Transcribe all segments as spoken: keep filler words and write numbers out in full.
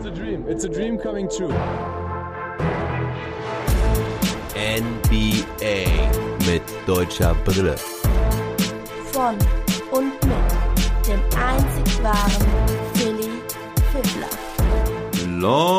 a dream. It's a dream coming true. N B A mit deutscher Brille. Von und mit dem einzig wahren Philly Fiddler.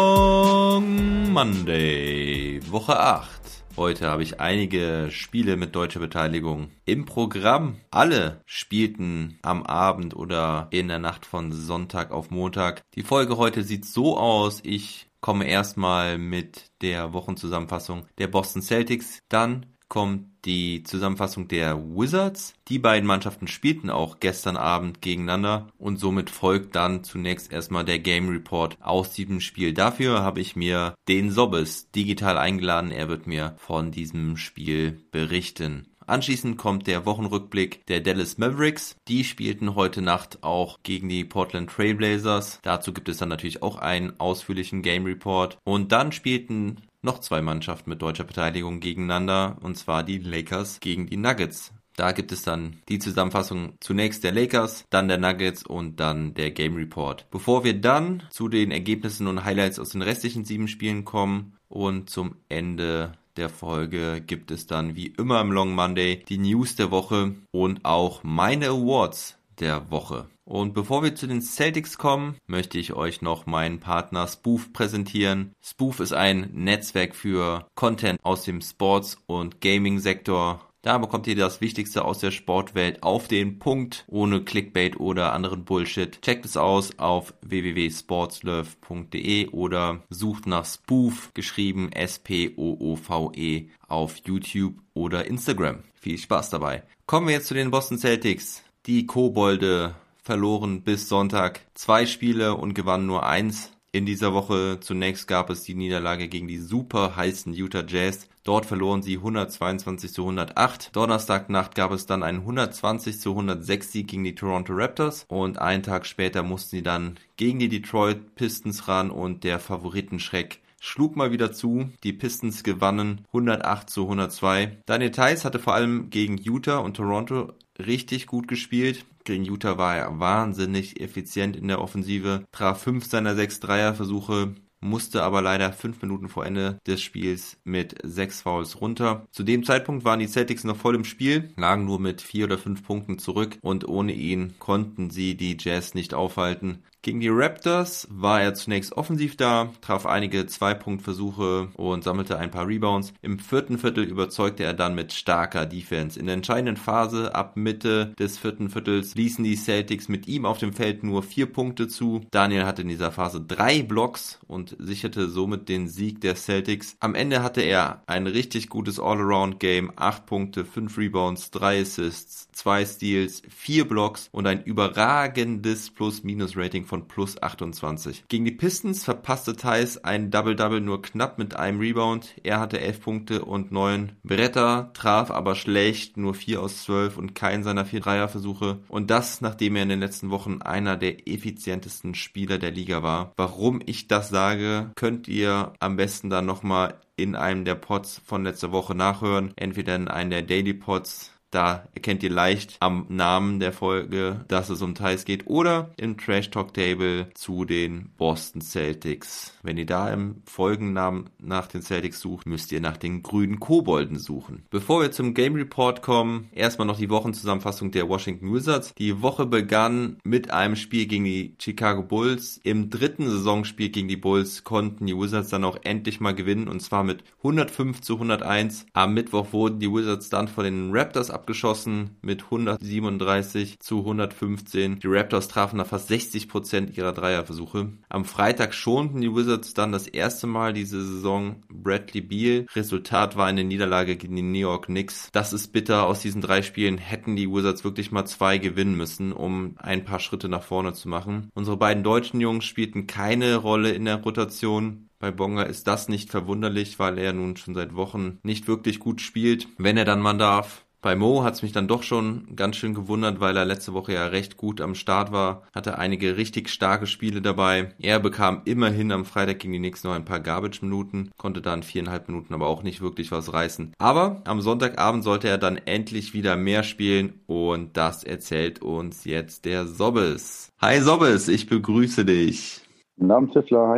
Long Monday, Woche acht. Heute habe ich einige Spiele mit deutscher Beteiligung im Programm. Alle spielten am Abend oder in der Nacht von Sonntag auf Montag. Die Folge heute sieht so aus, ich komme erstmal mit der Wochenzusammenfassung der Boston Celtics, dann kommt die Zusammenfassung der Wizards. Die beiden Mannschaften spielten auch gestern Abend gegeneinander und somit folgt dann zunächst erstmal der Game Report aus diesem Spiel. Dafür habe ich mir den Sobbes digital eingeladen. Er wird mir von diesem Spiel berichten. Anschließend kommt der Wochenrückblick der Dallas Mavericks. Die spielten heute Nacht auch gegen die Portland Trail Blazers. Dazu gibt es dann natürlich auch einen ausführlichen Game Report. Und dann spielten noch zwei Mannschaften mit deutscher Beteiligung gegeneinander, und zwar die Lakers gegen die Nuggets. Da gibt es dann die Zusammenfassung zunächst der Lakers, dann der Nuggets und dann der Game Report. Bevor wir dann zu den Ergebnissen und Highlights aus den restlichen sieben Spielen kommen und zum Ende der Folge gibt es dann wie immer im Long Monday die News der Woche und auch meine Awards der Woche. Und bevor wir zu den Celtics kommen, möchte ich euch noch meinen Partner Spoof präsentieren. Spoof ist ein Netzwerk für Content aus dem Sports- und Gaming-Sektor. Da bekommt ihr das Wichtigste aus der Sportwelt auf den Punkt, ohne Clickbait oder anderen Bullshit. Checkt es aus auf w w w punkt sportslove punkt d e oder sucht nach Spoof, geschrieben S P O O V E, auf YouTube oder Instagram. Viel Spaß dabei. Kommen wir jetzt zu den Boston Celtics. Die Kobolde verloren bis Sonntag zwei Spiele und gewannen nur eins. In dieser Woche zunächst gab es die Niederlage gegen die super heißen Utah Jazz. Dort verloren sie hundertzweiundzwanzig zu hundertacht. Donnerstagnacht gab es dann einen hundertzwanzig zu hundertsechs Sieg gegen die Toronto Raptors. Und einen Tag später mussten sie dann gegen die Detroit Pistons ran und der Favoritenschreck schlug mal wieder zu. Die Pistons gewannen hundertacht zu hundertzwei. Daniel Theis hatte vor allem gegen Utah und Toronto richtig gut gespielt. Gegen Utah war er wahnsinnig effizient in der Offensive, traf fünf seiner sechs Dreierversuche, musste aber leider fünf Minuten vor Ende des Spiels mit sechs Fouls runter. Zu dem Zeitpunkt waren die Celtics noch voll im Spiel, lagen nur mit vier oder fünf Punkten zurück und ohne ihn konnten sie die Jazz nicht aufhalten. Gegen die Raptors war er zunächst offensiv da, traf einige Zwei-Punkt-Versuche und sammelte ein paar Rebounds. Im vierten Viertel überzeugte er dann mit starker Defense. In der entscheidenden Phase, ab Mitte des vierten Viertels, ließen die Celtics mit ihm auf dem Feld nur vier Punkte zu. Daniel hatte in dieser Phase drei Blocks und sicherte somit den Sieg der Celtics. Am Ende hatte er ein richtig gutes All-Around-Game, acht Punkte, fünf Rebounds, drei Assists, zwei Steals, vier Blocks und ein überragendes Plus-Minus-Rating von plus achtundzwanzig. Gegen die Pistons verpasste Theis ein Double-Double nur knapp mit einem Rebound. Er hatte elf Punkte und neun Bretter, traf aber schlecht, nur vier aus zwölf und keinen seiner vier Dreierversuche. Und das, nachdem er in den letzten Wochen einer der effizientesten Spieler der Liga war. Warum ich das sage, könnt ihr am besten dann nochmal in einem der Pods von letzter Woche nachhören. Entweder in einem der Daily Pods. Da erkennt ihr leicht am Namen der Folge, dass es um Theis geht, oder im Trash Talk Table zu den Boston Celtics. Wenn ihr da im Folgennamen nach den Celtics sucht, müsst ihr nach den grünen Kobolden suchen. Bevor wir zum Game Report kommen, erstmal noch die Wochenzusammenfassung der Washington Wizards. Die Woche begann mit einem Spiel gegen die Chicago Bulls. Im dritten Saisonspiel gegen die Bulls konnten die Wizards dann auch endlich mal gewinnen, und zwar mit hundertfünf zu hunderteins. Am Mittwoch wurden die Wizards dann von den Raptors abgeschossen mit hundertsiebenunddreißig zu hundertfünfzehn. Die Raptors trafen da fast sechzig Prozent ihrer Dreierversuche. Am Freitag schonten die Wizards dann das erste Mal diese Saison Bradley Beal. Resultat war eine Niederlage gegen die New York Knicks. Das ist bitter. Aus diesen drei Spielen hätten die Wizards wirklich mal zwei gewinnen müssen, um ein paar Schritte nach vorne zu machen. Unsere beiden deutschen Jungs spielten keine Rolle in der Rotation. Bei Bonga ist das nicht verwunderlich, weil er nun schon seit Wochen nicht wirklich gut spielt, wenn er dann mal darf. Bei Mo hat es mich dann doch schon ganz schön gewundert, weil er letzte Woche ja recht gut am Start war, hatte einige richtig starke Spiele dabei. Er bekam immerhin am Freitag gegen die Knicks noch ein paar Garbage-Minuten, konnte dann viereinhalb Minuten aber auch nicht wirklich was reißen. Aber am Sonntagabend sollte er dann endlich wieder mehr spielen und das erzählt uns jetzt der Sobbes. Hi Sobbes, ich begrüße dich. Guten Abend, Fiffler, hi.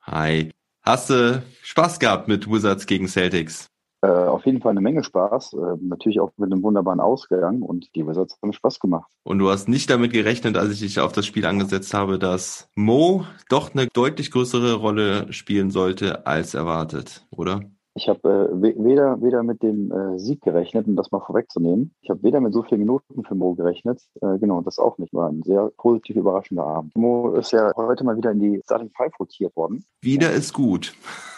Hi. Hast du Spaß gehabt mit Wizards gegen Celtics? Äh, auf jeden Fall eine Menge Spaß. Äh, natürlich auch mit einem wunderbaren Ausgang und die Wizards haben Spaß gemacht. Und du hast nicht damit gerechnet, als ich dich auf das Spiel angesetzt habe, dass Mo doch eine deutlich größere Rolle spielen sollte als erwartet, oder? Ich habe äh, weder weder mit dem äh, Sieg gerechnet, um das mal vorwegzunehmen. Ich habe weder mit so vielen Minuten für Mo gerechnet. Äh, genau, das auch nicht. War ein sehr positiv überraschender Abend. Mo ist ja heute mal wieder in die Starting Five rotiert worden. Wieder ist gut.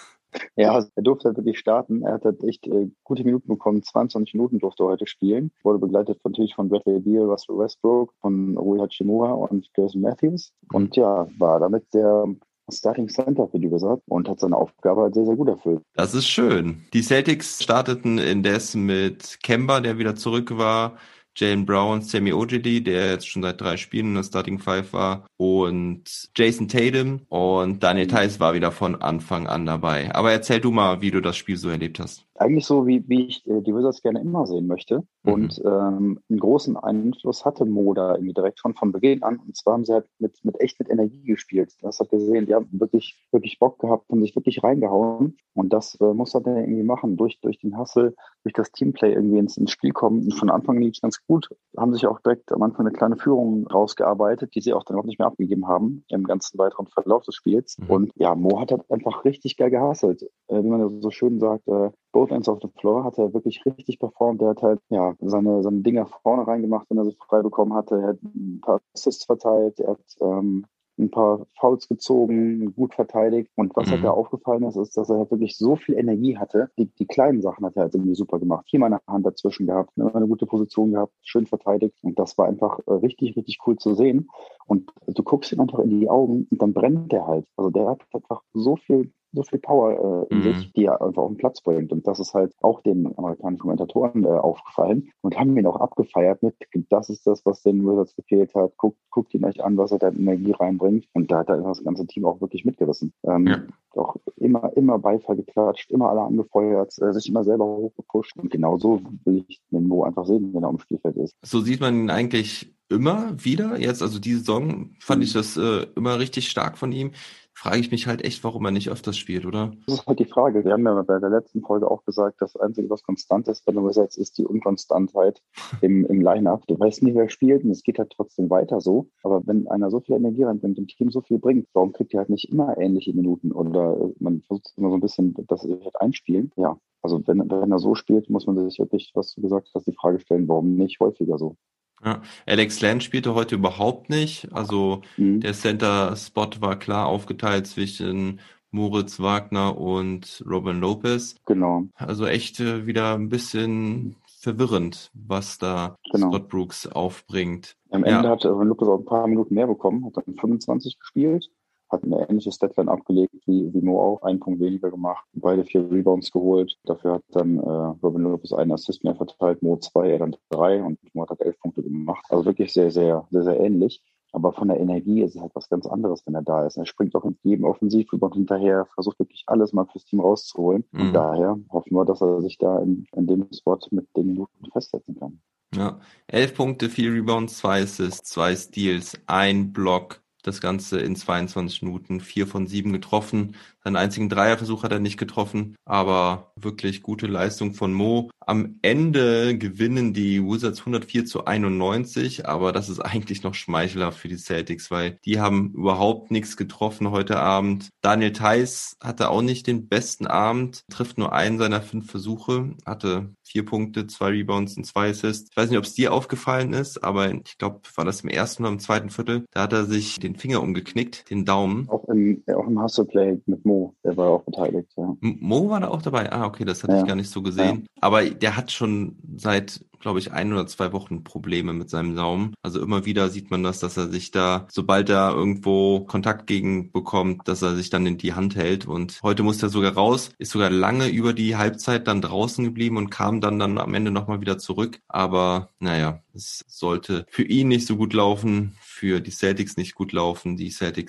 Ja, also er durfte halt wirklich starten. Er hat halt echt äh, gute Minuten bekommen. zweiundzwanzig Minuten durfte er heute spielen. Wurde begleitet von, natürlich von Bradley Beal, Russell Westbrook, von Rui Hachimura und Garrison Matthews. Und ja, war damit der Starting Center für die Wizards und hat seine Aufgabe halt sehr, sehr gut erfüllt. Das ist schön. Die Celtics starteten indes mit Kemba, der wieder zurück war, Jaylen Brown, Semi Ojeleye, der jetzt schon seit drei Spielen in der Starting Five war, und Jason Tatum, und Daniel Theis war wieder von Anfang an dabei. Aber erzähl du mal, wie du das Spiel so erlebt hast. Eigentlich so, wie, wie ich äh, die Wizards gerne immer sehen möchte. Mhm. Und ähm, einen großen Einfluss hatte Mo da irgendwie direkt schon von Beginn an. Und zwar haben sie halt mit, mit echt mit Energie gespielt. Das hat gesehen, die haben wirklich, wirklich Bock gehabt, haben sich wirklich reingehauen. Und das äh, muss er dann irgendwie machen, durch, durch den Hustle, durch das Teamplay irgendwie ins, ins Spiel kommen. Und von Anfang an lief es ganz gut. Haben sich auch direkt am Anfang eine kleine Führung rausgearbeitet, die sie auch dann auch nicht mehr abgegeben haben im ganzen weiteren Verlauf des Spiels. Mhm. Und ja, Mo hat halt einfach richtig geil gehustelt. Äh, wie man so schön sagt, äh, both ends of the floor, hat er wirklich richtig performt. Er hat halt ja seine, seine Dinger vorne reingemacht, wenn er sich frei bekommen hatte. Er hat ein paar Assists verteilt, er hat ähm, ein paar Fouls gezogen, gut verteidigt. Und was mhm. halt da aufgefallen ist, ist, dass er halt wirklich so viel Energie hatte. Die, die kleinen Sachen hat er halt irgendwie super gemacht. Hier mal eine Hand dazwischen gehabt, immer eine gute Position gehabt, schön verteidigt. Und das war einfach äh, richtig, richtig cool zu sehen. Und du guckst ihm einfach in die Augen und dann brennt der halt. Also der hat einfach so viel so viel Power äh, in mhm. sich, die er einfach auf den Platz bringt. Und das ist halt auch den amerikanischen Kommentatoren äh, aufgefallen und haben ihn auch abgefeiert mit, das ist das, was den Wizards gefehlt hat. Guckt, guckt ihn euch an, was er da in Energie reinbringt. Und da hat er das ganze Team auch wirklich mitgerissen. Ähm, ja. Auch immer, immer Beifall geklatscht, immer alle angefeuert, äh, sich immer selber hochgepusht. Und genau so will ich den Mo einfach sehen, wenn er am Spielfeld ist. So sieht man ihn eigentlich immer wieder. Jetzt, also diese Saison fand mhm. ich das äh, immer richtig stark von ihm. Frage ich mich halt echt, warum er nicht öfters spielt, oder? Das ist halt die Frage. Wir haben ja bei der letzten Folge auch gesagt, das Einzige, was konstant ist bei den Wizards, ist die Unkonstantheit im, im Line-Up. Du weißt nie, wer spielt und es geht halt trotzdem weiter so. Aber wenn einer so viel Energie reinbringt, dem Team so viel bringt, warum kriegt ihr halt nicht immer ähnliche Minuten? Oder man versucht immer so ein bisschen, dass sie halt einspielen. Ja, also wenn, wenn er so spielt, muss man sich wirklich, was du gesagt hast, die Frage stellen, warum nicht häufiger so? Ja, Alex Len spielte heute überhaupt nicht. Also mhm. der Center-Spot war klar aufgeteilt zwischen Moritz Wagner und Robin Lopez. Genau. Also echt äh, wieder ein bisschen verwirrend, was da genau. Scott Brooks aufbringt. Am Ende ja. hat Robin Lopez auch ein paar Minuten mehr bekommen, hat dann fünfundzwanzig gespielt. Hat eine ähnliche Statline abgelegt wie, wie Mo auch, einen Punkt weniger gemacht, beide vier Rebounds geholt. Dafür hat dann äh, Robin Lopez einen Assist mehr verteilt, Mo zwei, er dann drei und Mo hat elf Punkte gemacht. Also wirklich sehr, sehr, sehr, sehr ähnlich. Aber von der Energie ist es halt was ganz anderes, wenn er da ist. Er springt auch in jedem Offensivrebound hinterher, versucht wirklich alles mal fürs Team rauszuholen. Mhm. Und daher hoffen wir, dass er sich da in, in dem Spot mit den Minuten festsetzen kann. Ja, elf Punkte, vier Rebounds, zwei Assists, zwei Steals, ein Block. Das Ganze in zweiundzwanzig Minuten, vier von sieben getroffen. Seinen einzigen Dreierversuch hat er nicht getroffen, aber wirklich gute Leistung von Mo. Am Ende gewinnen die Wizards hundertvier zu einundneunzig, aber das ist eigentlich noch schmeichelhaft für die Celtics, weil die haben überhaupt nichts getroffen heute Abend. Daniel Theis hatte auch nicht den besten Abend, trifft nur einen seiner fünf Versuche, hatte vier Punkte, zwei Rebounds und zwei Assists. Ich weiß nicht, ob es dir aufgefallen ist, aber ich glaube, war das im ersten oder im zweiten Viertel, da hat er sich den Finger umgeknickt, den Daumen. Auch im, auch im Hustle-Play mit Mo, der war auch beteiligt, ja. Mo war da auch dabei? Ah, okay, das hatte ja. ich gar nicht so gesehen. Ja. Aber der hat schon seit, glaube ich, ein oder zwei Wochen Probleme mit seinem Daumen. Also immer wieder sieht man das, dass er sich da, sobald er irgendwo Kontakt gegen bekommt, dass er sich dann in die Hand hält. Und heute musste er sogar raus, ist sogar lange über die Halbzeit dann draußen geblieben und kam dann, dann am Ende nochmal wieder zurück. Aber naja, es sollte für ihn nicht so gut laufen, für die Celtics nicht gut laufen. Die Celtics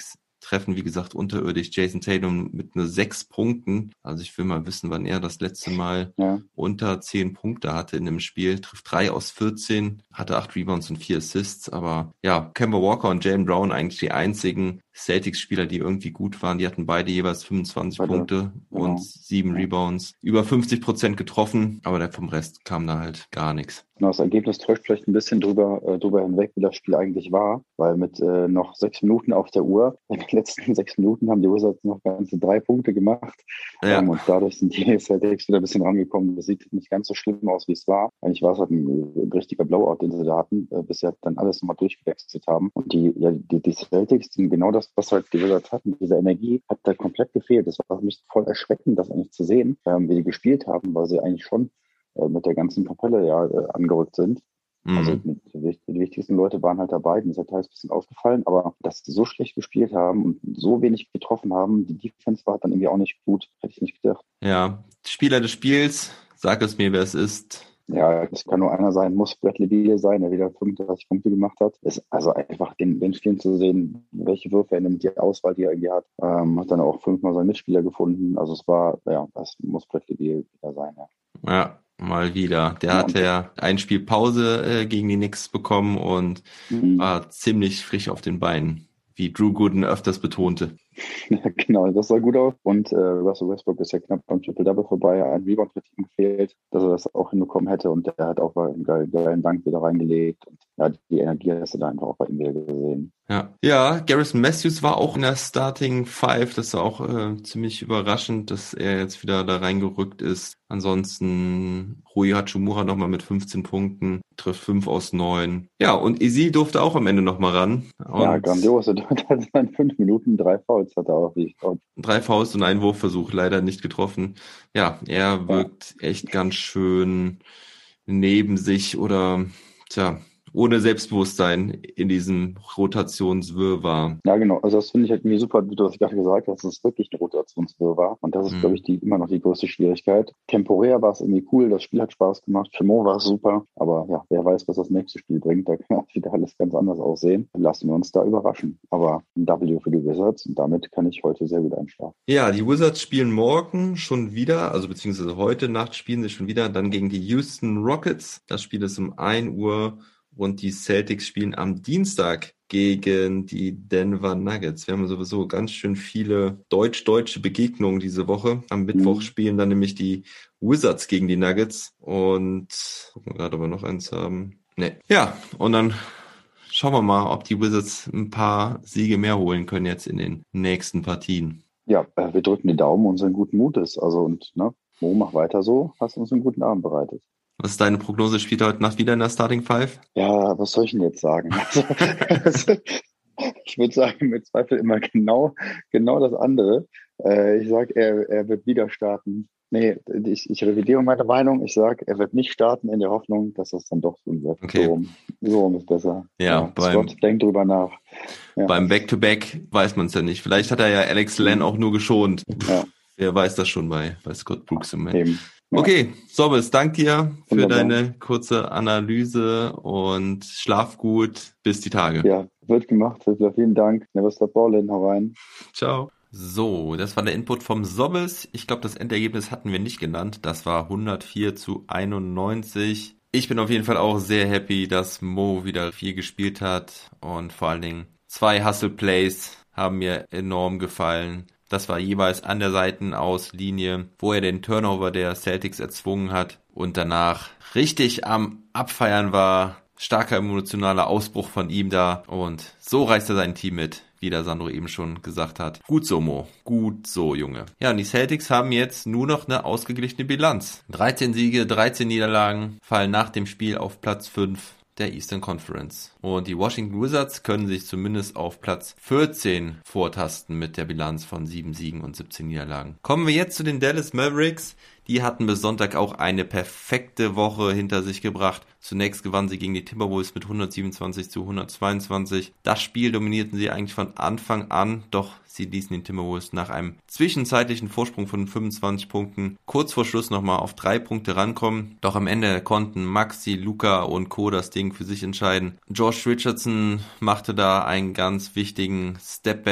treffen, wie gesagt, unterirdisch. Jason Tatum mit nur sechs Punkten. Also ich will mal wissen, wann er das letzte Mal ja. unter zehn Punkte hatte in einem Spiel. Trifft drei aus vierzehn, hatte acht Rebounds und vier Assists. Aber ja, Kemba Walker und Jaylen Brown eigentlich die einzigen Celtics-Spieler, die irgendwie gut waren. Die hatten beide jeweils fünfundzwanzig beide. Punkte genau. und sieben Rebounds. Über fünfzig Prozent getroffen, aber der vom Rest kam da halt gar nichts. Genau, das Ergebnis täuscht vielleicht ein bisschen drüber, äh, drüber hinweg, wie das Spiel eigentlich war, weil mit äh, noch sechs Minuten auf der Uhr, in den letzten sechs Minuten haben die Wizards noch ganze drei Punkte gemacht ja. ähm, und dadurch sind die Celtics wieder ein bisschen rangekommen. Das sieht nicht ganz so schlimm aus, wie es war. Eigentlich war es halt ein, ein richtiger Blowout, den sie da hatten, äh, bis sie halt dann alles nochmal durchgewechselt haben. Und die, ja, die, die Celtics sind genau das, was halt die Wizards hatten. Diese Energie hat da komplett gefehlt. Das war für mich voll erschreckend, das eigentlich zu sehen, ähm, wie die gespielt haben, weil sie eigentlich schon mit der ganzen Kapelle ja äh, angerückt sind. Mhm. Also mit, die wichtigsten Leute waren halt dabei, mir ist halt teils ein bisschen aufgefallen, aber dass die so schlecht gespielt haben und so wenig getroffen haben, die Defense war dann irgendwie auch nicht gut, hätte ich nicht gedacht. Ja, Spieler des Spiels, sag es mir, wer es ist. Ja, es kann nur einer sein, muss Bradley Beal sein, der wieder fünfunddreißig Punkte gemacht hat. Ist also einfach den, den Spielen zu sehen, welche Würfe er nimmt, die Auswahl, die er irgendwie hat. Ähm, hat dann auch fünfmal seinen Mitspieler gefunden. Also es war, ja, das muss Bradley Beal wieder sein, ja. Ja. Mal wieder. Der ja. hatte ja ein Spiel Pause äh, gegen die Knicks bekommen und mhm. war ziemlich frisch auf den Beinen, wie Drew Gooden öfters betonte. Ja, genau, das sah gut aus. Und äh, Russell Westbrook ist ja knapp beim Triple-Double vorbei. Ein Rebound hat ihm gefehlt, dass er das auch hinbekommen hätte. Und der hat auch einen geilen, geilen Dank wieder reingelegt. Und ja, die Energie hast du da einfach auch bei ihm wieder gesehen. Ja, ja, Garrison Matthews war auch in der Starting Five. Das war auch äh, ziemlich überraschend, dass er jetzt wieder da reingerückt ist. Ansonsten Rui Hachimura nochmal mit fünfzehn Punkten, trifft fünf aus neun. Ja, und Izzy durfte auch am Ende nochmal ran. Und ja, grandios. Er hat in fünf Minuten drei Fouls hat er auch. Wie drei Fouls und einen Wurfversuch, leider nicht getroffen. Ja, er wirkt ja. echt ganz schön neben sich oder, tja, ohne Selbstbewusstsein in diesem Rotationswirrwarr. Ja, genau. Also das finde ich halt irgendwie super, wie du das gerade gesagt hast, dass es wirklich ein Rotationswirrwarr. Und das ist, mhm. glaube ich, die, immer noch die größte Schwierigkeit. Temporär war es irgendwie cool, das Spiel hat Spaß gemacht, für Mo war es super. Aber ja, wer weiß, was das nächste Spiel bringt, da kann wieder alles ganz anders aussehen. Lassen wir uns da überraschen. Aber ein W für die Wizards und damit kann ich heute sehr gut einschlafen. Ja, die Wizards spielen morgen schon wieder, also beziehungsweise heute Nacht spielen sie schon wieder, dann gegen die Houston Rockets. Das Spiel ist um ein Uhr. Und die Celtics spielen am Dienstag gegen die Denver Nuggets. Wir haben sowieso ganz schön viele deutsch-deutsche Begegnungen diese Woche. Am Mittwoch mhm. spielen dann nämlich die Wizards gegen die Nuggets. Und gucken wir gerade, ob wir noch eins haben. Nee. Ja, und dann schauen wir mal, ob die Wizards ein paar Siege mehr holen können jetzt in den nächsten Partien. Ja, wir drücken die Daumen und sind guten Mutes. Also und ne, Mo, mach weiter so. Hast uns einen guten Abend bereitet. Was ist deine Prognose? Spielt er heute Nacht wieder in der Starting Five? Ja, was soll ich denn jetzt sagen? Also, ich würde sagen, mit Zweifel immer genau, genau das andere. Äh, ich sage, er, er wird wieder starten. Nee, ich, ich revidiere meine Meinung. Ich sage, er wird nicht starten in der Hoffnung, dass das dann doch tun wird. Okay. So, so rum ist besser. Ja, ja beim, Scott, denk drüber nach. Ja. Beim Back-to-Back weiß man es ja nicht. Vielleicht hat er ja Alex Len auch nur geschont. Ja. Wer weiß das schon bei, bei Scott Brooks im Moment. Eben. Ja. Okay, Sobbes, dank dir für Wunderbar. Deine kurze Analyse und schlaf gut bis die Tage. Ja, wird gemacht. Vielen Dank. Never stop ballin'. Hau rein. Ciao. So, das war der Input vom Sobbes. Ich glaube, das Endergebnis hatten wir nicht genannt. Das war hundertvier zu einundneunzig. Ich bin auf jeden Fall auch sehr happy, dass Mo wieder viel gespielt hat. Und vor allen Dingen zwei Hustle Plays haben mir enorm gefallen. Das war jeweils an der Seitenauslinie, wo er den Turnover der Celtics erzwungen hat und danach richtig am Abfeiern war. Starker emotionaler Ausbruch von ihm da und so reißt er sein Team mit, wie der Sandro eben schon gesagt hat. Gut so, Mo. Gut so, Junge. Ja, und die Celtics haben jetzt nur noch eine ausgeglichene Bilanz. dreizehn Siege, dreizehn Niederlagen, fallen nach dem Spiel auf Platz fünf. Der Eastern Conference. Und die Washington Wizards können sich zumindest auf Platz vierzehn vortasten mit der Bilanz von sieben Siegen und siebzehn Niederlagen. Kommen wir jetzt zu den Dallas Mavericks. Die hatten bis Sonntag auch eine perfekte Woche hinter sich gebracht. Zunächst gewannen sie gegen die Timberwolves mit hundertsiebenundzwanzig zu hundertzweiundzwanzig. Das Spiel dominierten sie eigentlich von Anfang an, doch sie ließen den Timberwolves nach einem zwischenzeitlichen Vorsprung von fünfundzwanzig Punkten kurz vor Schluss nochmal auf drei Punkte rankommen. Doch am Ende konnten Maxi, Luka und Co. das Ding für sich entscheiden. Josh Richardson machte da einen ganz wichtigen Stepback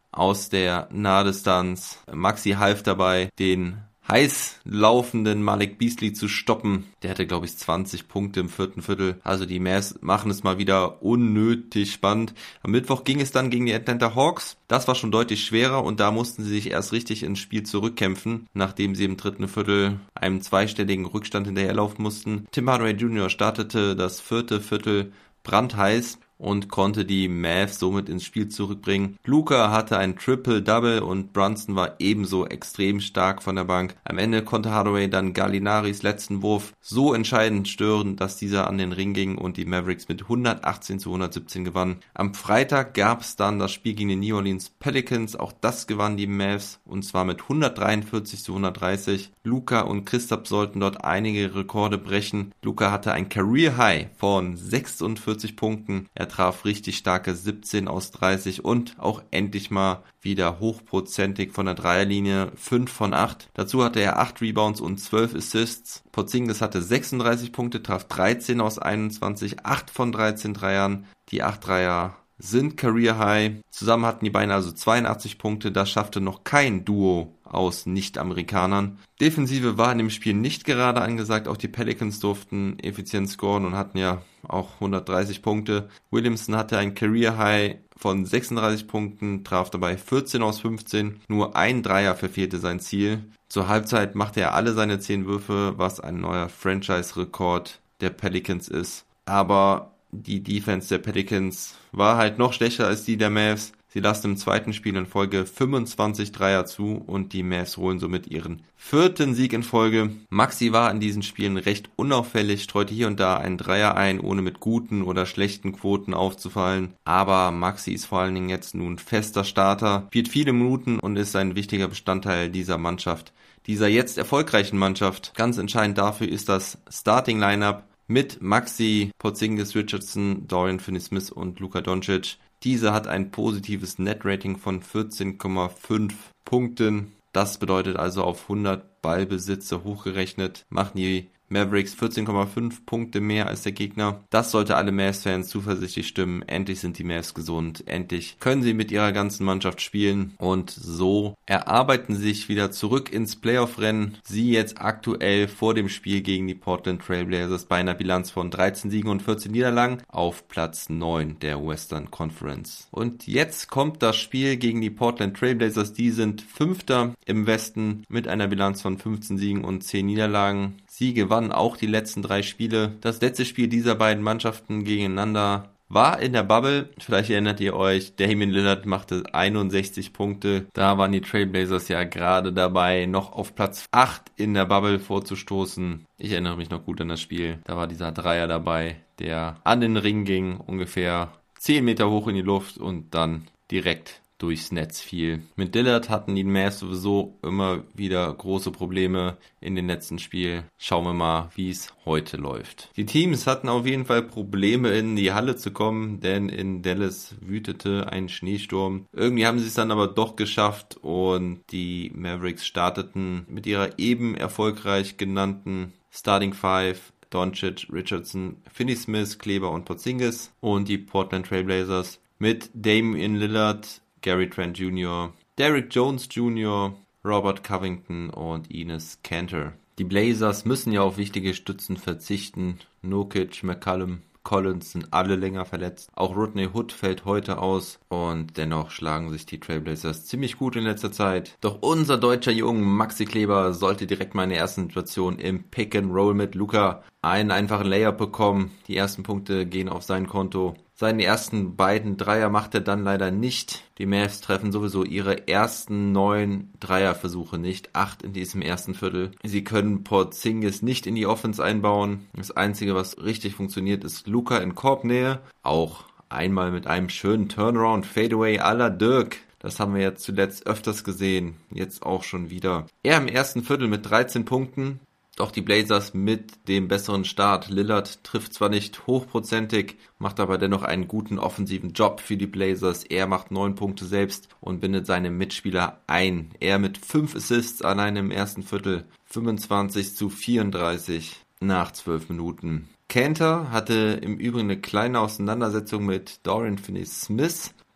aus der Nahdistanz. Maxi half dabei, den heiß laufenden Malik Beasley zu stoppen. Der hatte, glaube ich, zwanzig Punkte im vierten Viertel. Also die Mavs machen es mal wieder unnötig spannend. Am Mittwoch ging es dann gegen die Atlanta Hawks. Das war schon deutlich schwerer und da mussten sie sich erst richtig ins Spiel zurückkämpfen, nachdem sie im dritten Viertel einem zweistelligen Rückstand hinterherlaufen mussten. Tim Hardaway Junior startete das vierte Viertel brandheiß und konnte die Mavs somit ins Spiel zurückbringen. Luka hatte ein Triple-Double und Brunson war ebenso extrem stark von der Bank. Am Ende konnte Hardaway dann Gallinaris letzten Wurf so entscheidend stören, dass dieser an den Ring ging und die Mavericks mit hundertachtzehn zu hundertsiebzehn gewannen. Am Freitag gab es dann das Spiel gegen die New Orleans Pelicans. Auch das gewannen die Mavs und zwar mit hundertdreiundvierzig zu hundertdreißig. Luka und Kristaps sollten dort einige Rekorde brechen. Luka hatte ein Career High von sechsundvierzig Punkten. Er traf richtig starke siebzehn aus dreißig und auch endlich mal wieder hochprozentig von der Dreierlinie, fünf von acht. Dazu hatte er acht Rebounds und zwölf Assists. Porzingis hatte sechsunddreißig Punkte, traf dreizehn aus einundzwanzig, acht von dreizehn Dreiern. Die acht Dreier sind Career High. Zusammen hatten die beiden also zweiundachtzig Punkte. Das schaffte noch kein Duo aus Nicht-Amerikanern. Defensive war in dem Spiel nicht gerade angesagt. Auch die Pelicans durften effizient scoren und hatten ja auch hundertdreißig Punkte. Williamson hatte ein Career High von sechsunddreißig Punkten, traf dabei vierzehn aus fünfzehn. Nur ein Dreier verfehlte sein Ziel. Zur Halbzeit machte er alle seine zehn Würfe, was ein neuer Franchise-Rekord der Pelicans ist. Aber die Defense der Pelicans war halt noch schlechter als die der Mavs. Sie lassen im zweiten Spiel in Folge fünfundzwanzig Dreier zu und die Mavs holen somit ihren vierten Sieg in Folge. Maxi war in diesen Spielen recht unauffällig, streute hier und da einen Dreier ein, ohne mit guten oder schlechten Quoten aufzufallen. Aber Maxi ist vor allen Dingen jetzt nun fester Starter, spielt viele Minuten und ist ein wichtiger Bestandteil dieser Mannschaft. Dieser jetzt erfolgreichen Mannschaft. Ganz entscheidend dafür ist das Starting-Lineup mit Maxi, Porzingis, Richardson, Dorian Finney-Smith und Luka Doncic. Dieser hat ein positives Net-Rating von vierzehn Komma fünf Punkten. Das bedeutet also auf hundert Ballbesitze hochgerechnet machen die Mavericks vierzehn Komma fünf Punkte mehr als der Gegner. Das sollte alle Mavs-Fans zuversichtlich stimmen. Endlich sind die Mavs gesund. Endlich können sie mit ihrer ganzen Mannschaft spielen. Und so erarbeiten sie sich wieder zurück ins Playoff-Rennen. Sie jetzt aktuell vor dem Spiel gegen die Portland Trail Blazers bei einer Bilanz von dreizehn Siegen und vierzehn Niederlagen auf Platz neun der Western Conference. Und jetzt kommt das Spiel gegen die Portland Trail Blazers. Die sind Fünfter im Westen mit einer Bilanz von fünfzehn Siegen und zehn Niederlagen. Sie gewannen auch die letzten drei Spiele. Das letzte Spiel dieser beiden Mannschaften gegeneinander war in der Bubble. Vielleicht erinnert ihr euch, Damian Lillard machte einundsechzig Punkte. Da waren die Trailblazers ja gerade dabei, noch auf Platz acht in der Bubble vorzustoßen. Ich erinnere mich noch gut an das Spiel. Da war dieser Dreier dabei, der an den Ring ging, ungefähr zehn Meter hoch in die Luft und dann direkt durchs Netz fiel. Mit Lillard hatten die Mavs sowieso immer wieder große Probleme in den letzten Spielen. Schauen wir mal, wie es heute läuft. Die Teams hatten auf jeden Fall Probleme, in die Halle zu kommen, denn in Dallas wütete ein Schneesturm. Irgendwie haben sie es dann aber doch geschafft und die Mavericks starteten mit ihrer eben erfolgreich genannten Starting Five. Doncic, Richardson, Finney-Smith, Kleber und Porzingis und die Portland Trail Blazers mit Damian Lillard, Gary Trent Junior, Derrick Jones Junior, Robert Covington und Enes Kanter. Die Blazers müssen ja auf wichtige Stützen verzichten. Nurkic, McCollum, Collins sind alle länger verletzt. Auch Rodney Hood fällt heute aus. Und dennoch schlagen sich die Trailblazers ziemlich gut in letzter Zeit. Doch unser deutscher Junge Maxi Kleber sollte direkt mal in der ersten Situation im Pick and Roll mit Luka einen einfachen Layup bekommen. Die ersten Punkte gehen auf sein Konto. Seine ersten beiden Dreier macht er dann leider nicht. Die Mavs treffen sowieso ihre ersten neun Dreierversuche nicht. Acht in diesem ersten Viertel. Sie können Porzingis nicht in die Offense einbauen. Das Einzige, was richtig funktioniert, ist Luka in Korbnähe. Auch einmal mit einem schönen Turnaround Fadeaway à la Dirk. Das haben wir jetzt zuletzt öfters gesehen. Jetzt auch schon wieder. Er im ersten Viertel mit dreizehn Punkten. Doch die Blazers mit dem besseren Start. Lillard trifft zwar nicht hochprozentig, macht aber dennoch einen guten offensiven Job für die Blazers. Er macht neun Punkte selbst und bindet seine Mitspieler ein. Er mit fünf Assists allein im ersten Viertel. fünfundzwanzig zu vierunddreißig nach zwölf Minuten. Kanter hatte im Übrigen eine kleine Auseinandersetzung mit Dorian Finney-Smith.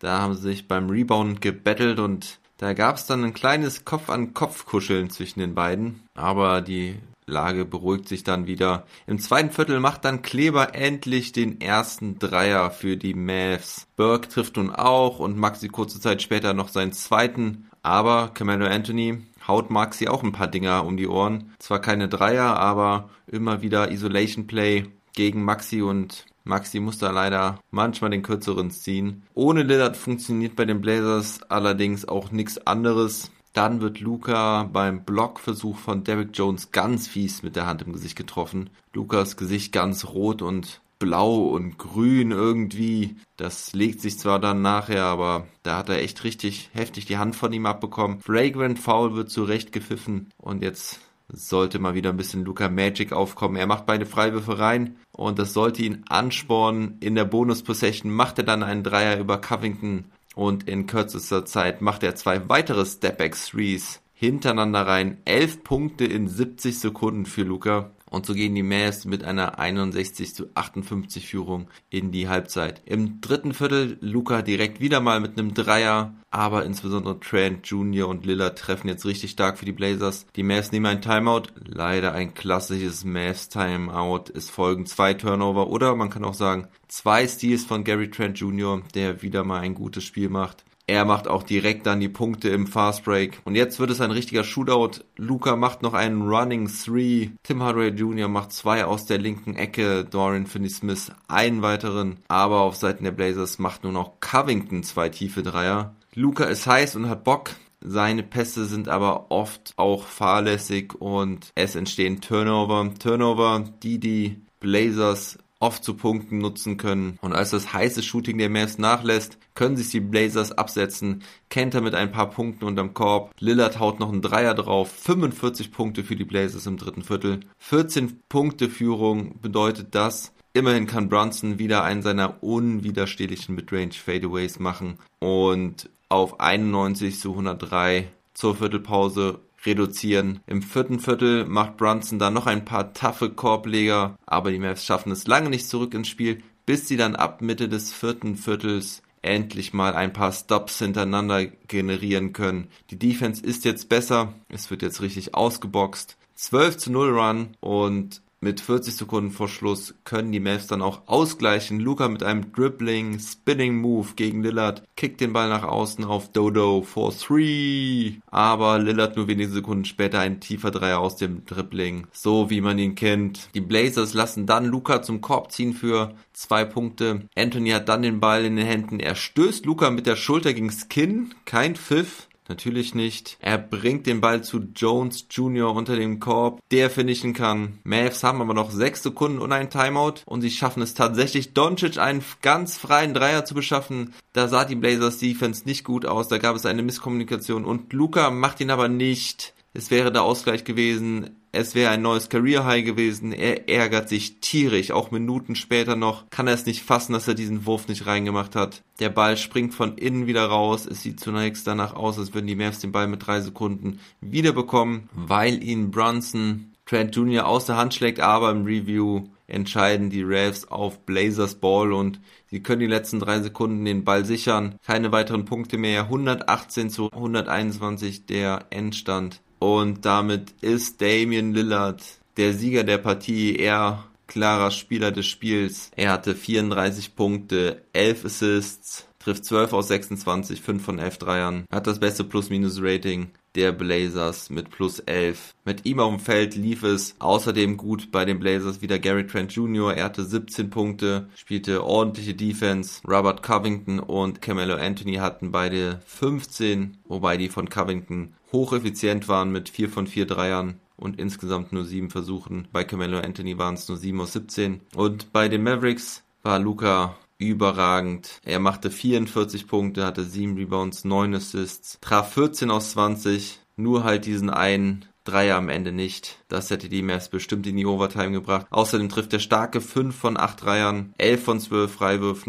Da haben sie sich beim Rebound gebettelt und da gab es dann ein kleines Kopf-an-Kopf-Kuscheln zwischen den beiden. Aber die Lage beruhigt sich dann wieder. Im zweiten Viertel macht dann Kleber endlich den ersten Dreier für die Mavs. Burke trifft nun auch und Maxi kurze Zeit später noch seinen zweiten. Aber Carmelo Anthony haut Maxi auch ein paar Dinger um die Ohren. Zwar keine Dreier, aber immer wieder Isolation Play gegen Maxi und Maxi muss da leider manchmal den kürzeren ziehen. Ohne Lillard funktioniert bei den Blazers allerdings auch nichts anderes. Dann wird Luka beim Blockversuch von Derrick Jones ganz fies mit der Hand im Gesicht getroffen. Lukas Gesicht ganz rot und blau und grün irgendwie. Das legt sich zwar dann nachher, aber da hat er echt richtig heftig die Hand von ihm abbekommen. Flagrant Foul wird zurecht gepfiffen und jetzt sollte mal wieder ein bisschen Luka Magic aufkommen. Er macht beide Freiwürfe rein und das sollte ihn anspornen. In der Bonus-Possession macht er dann einen Dreier über Covington. Und in kürzester Zeit macht er zwei weitere Step-Back-Threes hintereinander rein. Elf Punkte in siebzig Sekunden für Luka. Und so gehen die Mavs mit einer einundsechzig zu achtundfünfzig Führung in die Halbzeit. Im dritten Viertel Luka direkt wieder mal mit einem Dreier. Aber insbesondere Trent Junior und Lillard treffen jetzt richtig stark für die Blazers. Die Mavs nehmen ein Timeout. Leider ein klassisches Mavs Timeout. Es folgen zwei Turnover oder man kann auch sagen zwei Steals von Gary Trent Junior, der wieder mal ein gutes Spiel macht. Er macht auch direkt dann die Punkte im Fast Break. Und jetzt wird es ein richtiger Shootout. Luka macht noch einen Running Three. Tim Hardaway Junior macht zwei aus der linken Ecke. Dorian Finney-Smith einen weiteren. Aber auf Seiten der Blazers macht nur noch Covington zwei tiefe Dreier. Luka ist heiß und hat Bock. Seine Pässe sind aber oft auch fahrlässig und es entstehen Turnover. Turnover, die die Blazers oft zu Punkten nutzen können. Und als das heiße Shooting der Mavs nachlässt, können sich die Blazers absetzen. Kanter mit ein paar Punkten unterm Korb. Lillard haut noch einen Dreier drauf. fünfundvierzig Punkte für die Blazers im dritten Viertel. vierzehn Punkte Führung bedeutet das. Immerhin kann Brunson wieder einen seiner unwiderstehlichen Midrange Fadeaways machen und auf einundneunzig zu hundertdrei zur Viertelpause reduzieren. Im vierten Viertel macht Brunson dann noch ein paar taffe Korbleger, aber die Mavs schaffen es lange nicht zurück ins Spiel, bis sie dann ab Mitte des vierten Viertels endlich mal ein paar Stops hintereinander generieren können. Die Defense ist jetzt besser, es wird jetzt richtig ausgeboxt. zwölf zu null Run und mit vierzig Sekunden vor Schluss können die Mavs dann auch ausgleichen. Luka mit einem Dribbling, Spinning Move gegen Lillard, kickt den Ball nach außen auf Dodo for three. Aber Lillard nur wenige Sekunden später ein tiefer Dreier aus dem Dribbling, so wie man ihn kennt. Die Blazers lassen dann Luka zum Korb ziehen für zwei Punkte. Anthony hat dann den Ball in den Händen. Er stößt Luka mit der Schulter gegens Kinn, kein Pfiff. Natürlich nicht. Er bringt den Ball zu Jones Junior unter dem Korb, der finishen kann. Mavs haben aber noch sechs Sekunden und einen Timeout und sie schaffen es tatsächlich, Doncic einen ganz freien Dreier zu beschaffen. Da sah die Blazers Defense nicht gut aus, da gab es eine Misskommunikation und Luka macht ihn aber nicht. Es wäre der Ausgleich gewesen, es wäre ein neues Career High gewesen, er ärgert sich tierisch, auch Minuten später noch, kann er es nicht fassen, dass er diesen Wurf nicht reingemacht hat. Der Ball springt von innen wieder raus, es sieht zunächst danach aus, als würden die Mavs den Ball mit drei Sekunden wiederbekommen, weil ihn Brunson Trent Junior aus der Hand schlägt, aber im Review entscheiden die Refs auf Blazers Ball und sie können die letzten drei Sekunden den Ball sichern. Keine weiteren Punkte mehr, hundertachtzehn zu hunderteinundzwanzig der Endstand. Und damit ist Damian Lillard der Sieger der Partie, er klarer Spieler des Spiels. Er hatte vierunddreißig Punkte, elf Assists, trifft zwölf aus sechsundzwanzig, fünf von elf Dreiern, hat das beste Plus-Minus-Rating der Blazers mit plus elf. Mit ihm auf dem Feld lief es außerdem gut bei den Blazers wieder Gary Trent Junior Er hatte siebzehn Punkte, spielte ordentliche Defense. Robert Covington und Carmelo Anthony hatten beide fünfzehn, wobei die von Covington hocheffizient waren mit vier von vier Dreiern und insgesamt nur sieben Versuchen. Bei Carmelo Anthony waren es nur sieben aus siebzehn. Und bei den Mavericks war Luka überragend. Er machte vierundvierzig Punkte, hatte sieben Rebounds, neun Assists, traf vierzehn aus zwanzig, nur halt diesen einen Dreier am Ende nicht. Das hätte die Mavs bestimmt in die Overtime gebracht. Außerdem trifft er starke fünf von acht Dreiern, elf von zwölf Freiwürfen,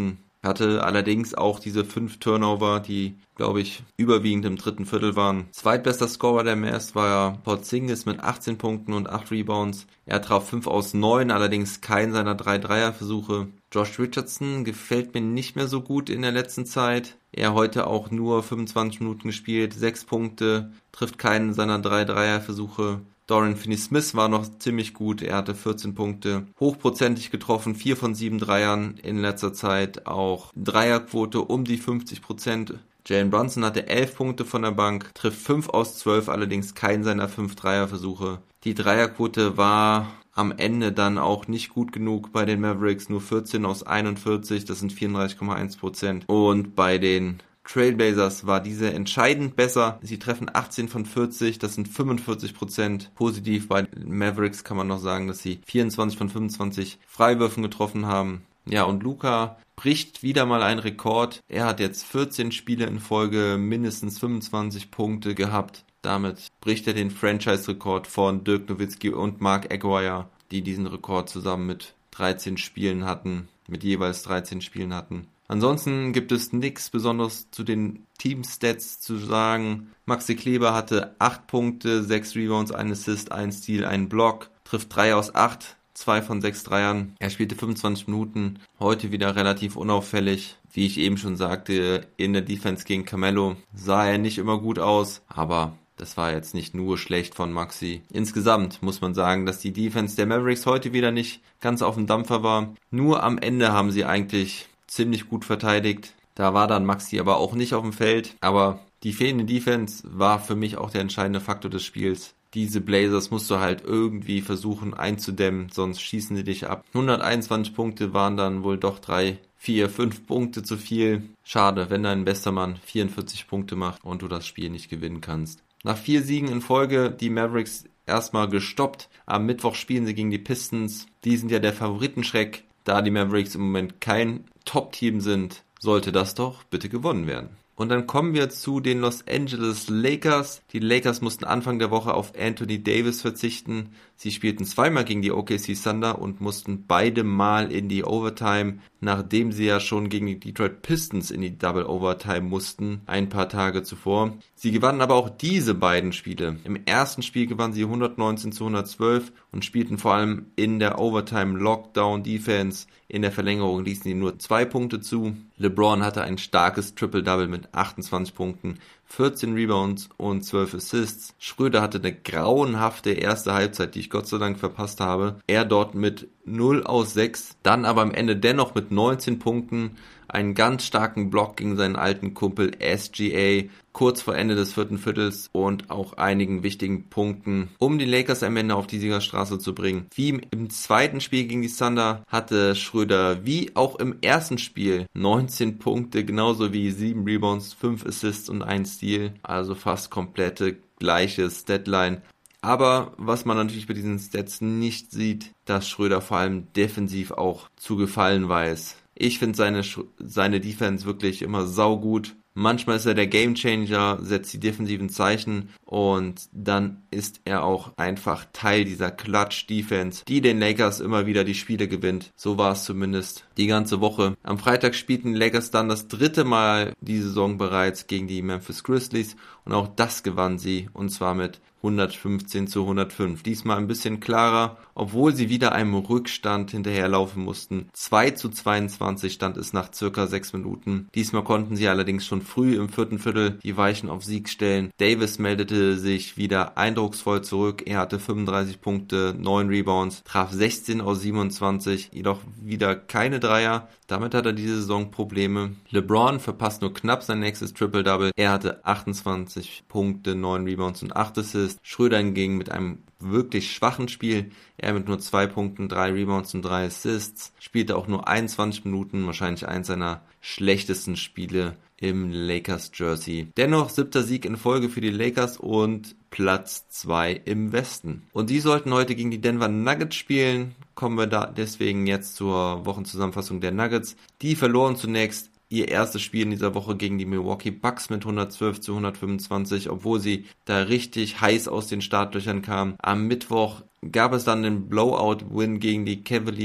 Hatte allerdings auch diese fünf Turnover, die, glaube ich, überwiegend im dritten Viertel waren. Zweitbester Scorer der Mavs war Porzingis mit achtzehn Punkten und acht Rebounds. Er traf fünf aus neun, allerdings keinen seiner drei Dreierversuche. Josh Richardson gefällt mir nicht mehr so gut in der letzten Zeit. Er heute auch nur fünfundzwanzig Minuten gespielt, sechs Punkte, trifft keinen seiner drei Dreierversuche. Dorian Finney-Smith war noch ziemlich gut, er hatte vierzehn Punkte, hochprozentig getroffen, vier von sieben Dreiern in letzter Zeit, auch Dreierquote um die fünfzig Prozent. Jalen Brunson hatte elf Punkte von der Bank, trifft fünf aus zwölf, allerdings keinen seiner fünf Dreierversuche. Die Dreierquote war am Ende dann auch nicht gut genug bei den Mavericks, nur vierzehn aus einundvierzig, das sind vierunddreißig Komma eins Prozent. Und bei den Trailblazers war diese entscheidend besser. Sie treffen achtzehn von vierzig, das sind fünfundvierzig Prozent. Positiv bei den Mavericks kann man noch sagen, dass sie vierundzwanzig von fünfundzwanzig Freiwürfen getroffen haben. Ja, und Luka bricht wieder mal einen Rekord. Er hat jetzt vierzehn Spiele in Folge mindestens fünfundzwanzig Punkte gehabt. Damit bricht er den Franchise-Rekord von Dirk Nowitzki und Mark Aguirre, die diesen Rekord zusammen mit dreizehn Spielen hatten, mit jeweils dreizehn Spielen hatten. Ansonsten gibt es nichts Besonderes zu den Team-Stats zu sagen. Maxi Kleber hatte acht Punkte, sechs Rebounds, ein Assist, ein Steal, ein Block, trifft drei aus acht, zwei von sechs Dreiern. Er spielte fünfundzwanzig Minuten, heute wieder relativ unauffällig. Wie ich eben schon sagte, in der Defense gegen Carmelo sah er nicht immer gut aus, aber das war jetzt nicht nur schlecht von Maxi. Insgesamt muss man sagen, dass die Defense der Mavericks heute wieder nicht ganz auf dem Dampfer war. Nur am Ende haben sie eigentlich ziemlich gut verteidigt. Da war dann Maxi aber auch nicht auf dem Feld. Aber die fehlende Defense war für mich auch der entscheidende Faktor des Spiels. Diese Blazers musst du halt irgendwie versuchen einzudämmen, sonst schießen sie dich ab. hunderteinundzwanzig Punkte waren dann wohl doch drei, vier, fünf Punkte zu viel. Schade, wenn dein bester Mann vierundvierzig Punkte macht und du das Spiel nicht gewinnen kannst. Nach vier Siegen in Folge, die Mavericks erstmal gestoppt. Am Mittwoch spielen sie gegen die Pistons. Die sind ja der Favoritenschreck. Da die Mavericks im Moment kein Top-Team sind, sollte das doch bitte gewonnen werden. Und dann kommen wir zu den Los Angeles Lakers. Die Lakers mussten Anfang der Woche auf Anthony Davis verzichten. Sie spielten zweimal gegen die O K C Thunder und mussten beide Mal in die Overtime, nachdem sie ja schon gegen die Detroit Pistons in die Double Overtime mussten, ein paar Tage zuvor. Sie gewannen aber auch diese beiden Spiele. Im ersten Spiel gewannen sie hundertneunzehn zu hundertzwölf und spielten vor allem in der Overtime Lockdown Defense. In der Verlängerung ließen sie nur zwei Punkte zu. LeBron hatte ein starkes Triple-Double mit achtundzwanzig Punkten, vierzehn Rebounds und zwölf Assists. Schröder hatte eine grauenhafte erste Halbzeit, die ich Gott sei Dank verpasst habe. Er dort mit null aus sechs, dann aber am Ende dennoch mit neunzehn Punkten, einen ganz starken Block gegen seinen alten Kumpel S G A, kurz vor Ende des vierten Viertels und auch einigen wichtigen Punkten, um die Lakers am Ende auf die Siegerstraße zu bringen. Wie im zweiten Spiel gegen die Thunder hatte Schröder wie auch im ersten Spiel neunzehn Punkte, genauso wie sieben Rebounds, fünf Assists und ein Steal, also fast komplette gleiches Statline. Aber was man natürlich bei diesen Stats nicht sieht, dass Schröder vor allem defensiv auch zu gefallen weiß. Ich finde seine, seine Defense wirklich immer saugut. Manchmal ist er der Gamechanger, setzt die defensiven Zeichen und dann ist er auch einfach Teil dieser Clutch-Defense, die den Lakers immer wieder die Spiele gewinnt. So war es zumindest die ganze Woche. Am Freitag spielten die Lakers dann das dritte Mal die Saison bereits gegen die Memphis Grizzlies und auch das gewannen sie und zwar mit hundertfünfzehn zu hundertfünf. Diesmal ein bisschen klarer, obwohl sie wieder einem Rückstand hinterherlaufen mussten. zwei zu zweiundzwanzig stand es nach circa sechs Minuten. Diesmal konnten sie allerdings schon früh im vierten Viertel die Weichen auf Sieg stellen. Davis meldete sich wieder eindrucksvoll zurück. Er hatte fünfunddreißig Punkte, neun Rebounds, traf sechzehn aus siebenundzwanzig, jedoch wieder keine Dreier. Damit hat er diese Saison Probleme. LeBron verpasst nur knapp sein nächstes Triple-Double. Er hatte achtundzwanzig Punkte, neun Rebounds und acht Assists. Schröder hingegen mit einem wirklich schwachen Spiel. Er mit nur zwei Punkten, drei Rebounds und drei Assists. Spielte auch nur einundzwanzig Minuten, wahrscheinlich eins seiner schlechtesten Spiele im Lakers-Jersey. Dennoch siebter Sieg in Folge für die Lakers und Platz zwei im Westen. Und die sollten heute gegen die Denver Nuggets spielen. Kommen wir da deswegen jetzt zur Wochenzusammenfassung der Nuggets. Die verloren zunächst ihr erstes Spiel in dieser Woche gegen die Milwaukee Bucks mit hundertzwölf zu hundertfünfundzwanzig, obwohl sie da richtig heiß aus den Startlöchern kamen. Am Mittwoch gab es dann den Blowout-Win gegen die Cavaliers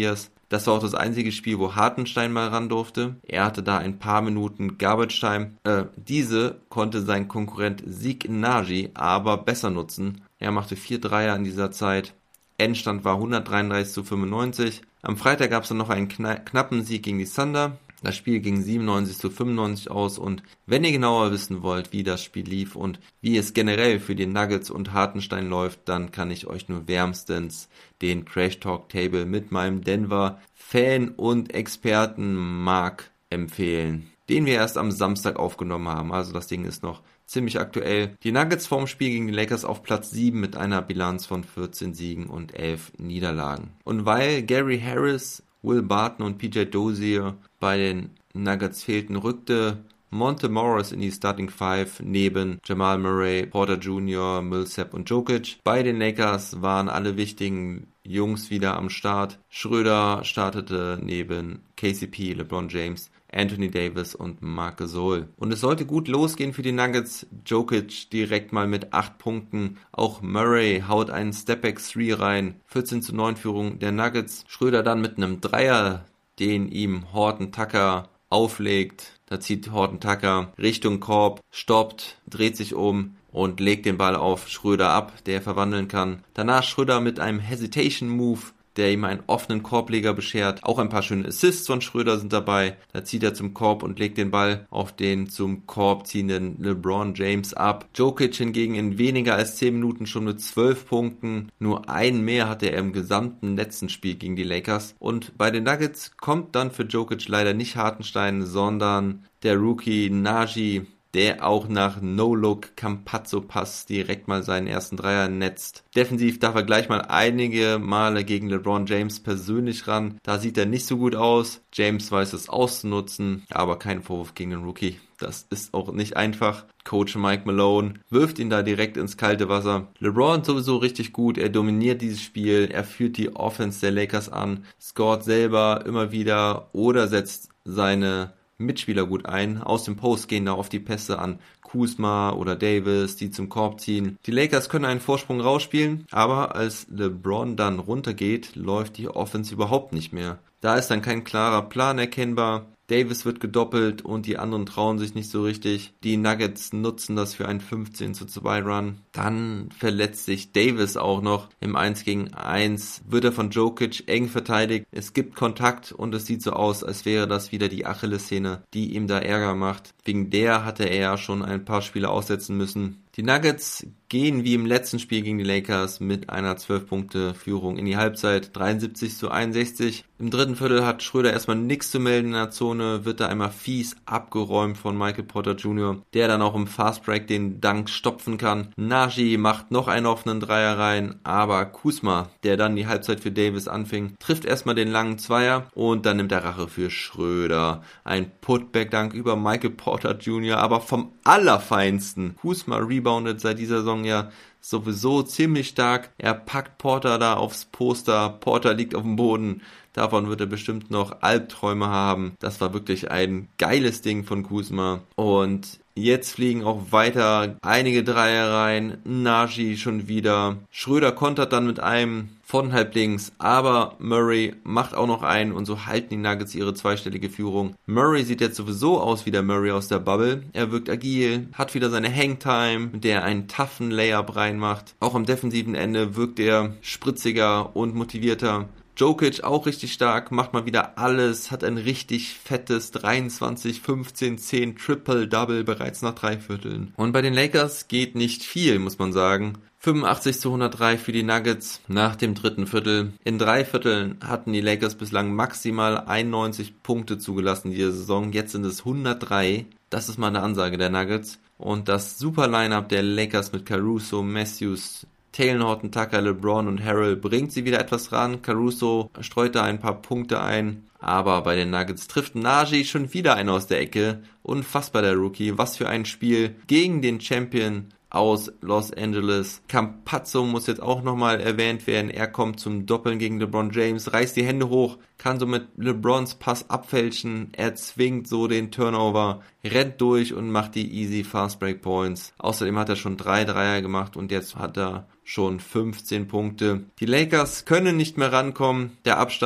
Das war auch das einzige Spiel, wo Hartenstein mal ran durfte. Er hatte da ein paar Minuten Garbage Time. Äh, diese konnte sein Konkurrent Zeke Nnaji aber besser nutzen. Er machte vier Dreier in dieser Zeit. Endstand war hundertdreiunddreißig zu fünfundneunzig. Am Freitag gab es dann noch einen kna- knappen Sieg gegen die Thunder. Das Spiel ging siebenundneunzig zu fünfundneunzig aus und wenn ihr genauer wissen wollt, wie das Spiel lief und wie es generell für die Nuggets und Hartenstein läuft, dann kann ich euch nur wärmstens den Crash Talk Table mit meinem Denver Fan und Experten Marc empfehlen, den wir erst am Samstag aufgenommen haben. Also das Ding ist noch ziemlich aktuell. Die Nuggets vorm Spiel gegen die Lakers auf Platz sieben mit einer Bilanz von vierzehn Siegen und elf Niederlagen. Und weil Gary Harris, Will Barton und P J Dozier bei den Nuggets fehlten, rückte Monte Morris in die Starting Five neben Jamal Murray, Porter Junior, Millsap und Jokic. Bei den Lakers waren alle wichtigen Jungs wieder am Start. Schröder startete neben K C P, LeBron James, Anthony Davis und Marc Gasol. Und es sollte gut losgehen für die Nuggets. Jokic direkt mal mit acht Punkten. Auch Murray haut einen Stepback-Three rein. vierzehn zu neun Führung der Nuggets. Schröder dann mit einem Dreier, den ihm Horton Tucker auflegt. Da zieht Horton Tucker Richtung Korb, stoppt, dreht sich um und legt den Ball auf Schröder ab, der verwandeln kann. Danach Schröder mit einem Hesitation-Move, der ihm einen offenen Korbleger beschert. Auch ein paar schöne Assists von Schröder sind dabei. Da zieht er zum Korb und legt den Ball auf den zum Korb ziehenden LeBron James ab. Jokic hingegen in weniger als zehn Minuten schon mit zwölf Punkten. Nur einen mehr hatte er im gesamten letzten Spiel gegen die Lakers. Und bei den Nuggets kommt dann für Jokic leider nicht Hartenstein, sondern der Rookie Nnaji, der auch nach No-Look Campazzo-Pass direkt mal seinen ersten Dreier netzt. Defensiv darf er gleich mal einige Male gegen LeBron James persönlich ran. Da sieht er nicht so gut aus. James weiß es auszunutzen, aber kein Vorwurf gegen den Rookie. Das ist auch nicht einfach. Coach Mike Malone wirft ihn da direkt ins kalte Wasser. LeBron sowieso richtig gut. Er dominiert dieses Spiel. Er führt die Offense der Lakers an, scoret selber immer wieder oder setzt seine Mitspieler gut ein. Aus dem Post gehen da oft die Pässe an Kuzma oder Davis, die zum Korb ziehen. Die Lakers können einen Vorsprung rausspielen, aber als LeBron dann runtergeht, läuft die Offense überhaupt nicht mehr. Da ist dann kein klarer Plan erkennbar. Davis wird gedoppelt und die anderen trauen sich nicht so richtig. Die Nuggets nutzen das für einen fünfzehn zu zwei Run. Dann verletzt sich Davis auch noch im eins gegen eins. Wird er von Jokic eng verteidigt. Es gibt Kontakt und es sieht so aus, als wäre das wieder die Achillessehne, die ihm da Ärger macht. Wegen der hatte er ja schon ein paar Spiele aussetzen müssen. Die Nuggets gehen wie im letzten Spiel gegen die Lakers mit einer zwölf Punkte Führung in die Halbzeit, dreiundsiebzig zu einundsechzig. Im dritten Viertel hat Schröder erstmal nichts zu melden in der Zone, wird da einmal fies abgeräumt von Michael Porter Junior, der dann auch im Fastbreak den Dunk stopfen kann. Nnaji macht noch einen offenen Dreier rein, aber Kuzma, der dann die Halbzeit für Davis anfing, trifft erstmal den langen Zweier und dann nimmt er Rache für Schröder. Ein Putback-Dunk über Michael Porter Junior, aber vom Allerfeinsten. Kuzma reboundet seit dieser Saison ja sowieso ziemlich stark. Er packt Porter da aufs Poster. Porter liegt auf dem Boden. Davon wird er bestimmt noch Albträume haben. Das war wirklich ein geiles Ding von Kuzma. Und jetzt fliegen auch weiter einige Dreier rein. Nnaji schon wieder. Schröder kontert dann mit einem von halb links, aber Murray macht auch noch einen und so halten die Nuggets ihre zweistellige Führung. Murray sieht jetzt sowieso aus wie der Murray aus der Bubble. Er wirkt agil, hat wieder seine Hangtime, mit der er einen toughen Layup reinmacht. Auch am defensiven Ende wirkt er spritziger und motivierter. Jokic auch richtig stark, macht mal wieder alles, hat ein richtig fettes dreiundzwanzig, fünfzehn, zehn Triple-Double bereits nach drei Vierteln. Und bei den Lakers geht nicht viel, muss man sagen. fünfundachtzig zu hundertdrei für die Nuggets nach dem dritten Viertel. In drei Vierteln hatten die Lakers bislang maximal einundneunzig Punkte zugelassen in dieser Saison. Jetzt sind es hundertdrei. Das ist mal eine Ansage der Nuggets. Und das super Line-Up der Lakers mit Caruso, Matthews, Taylor Horton Tucker, LeBron und Harrell bringt sie wieder etwas ran. Caruso streut da ein paar Punkte ein. Aber bei den Nuggets trifft Nnaji schon wieder einen aus der Ecke. Unfassbar der Rookie. Was für ein Spiel gegen den Champion aus Los Angeles. Campazzo muss jetzt auch nochmal erwähnt werden. Er kommt zum Doppeln gegen LeBron James, reißt die Hände hoch, kann so mit LeBrons Pass abfälschen. Er zwingt so den Turnover, rennt durch und macht die easy Fast Break Points. Außerdem hat er schon drei Dreier gemacht und jetzt hat er schon fünfzehn Punkte. Die Lakers können nicht mehr rankommen. Der Abstand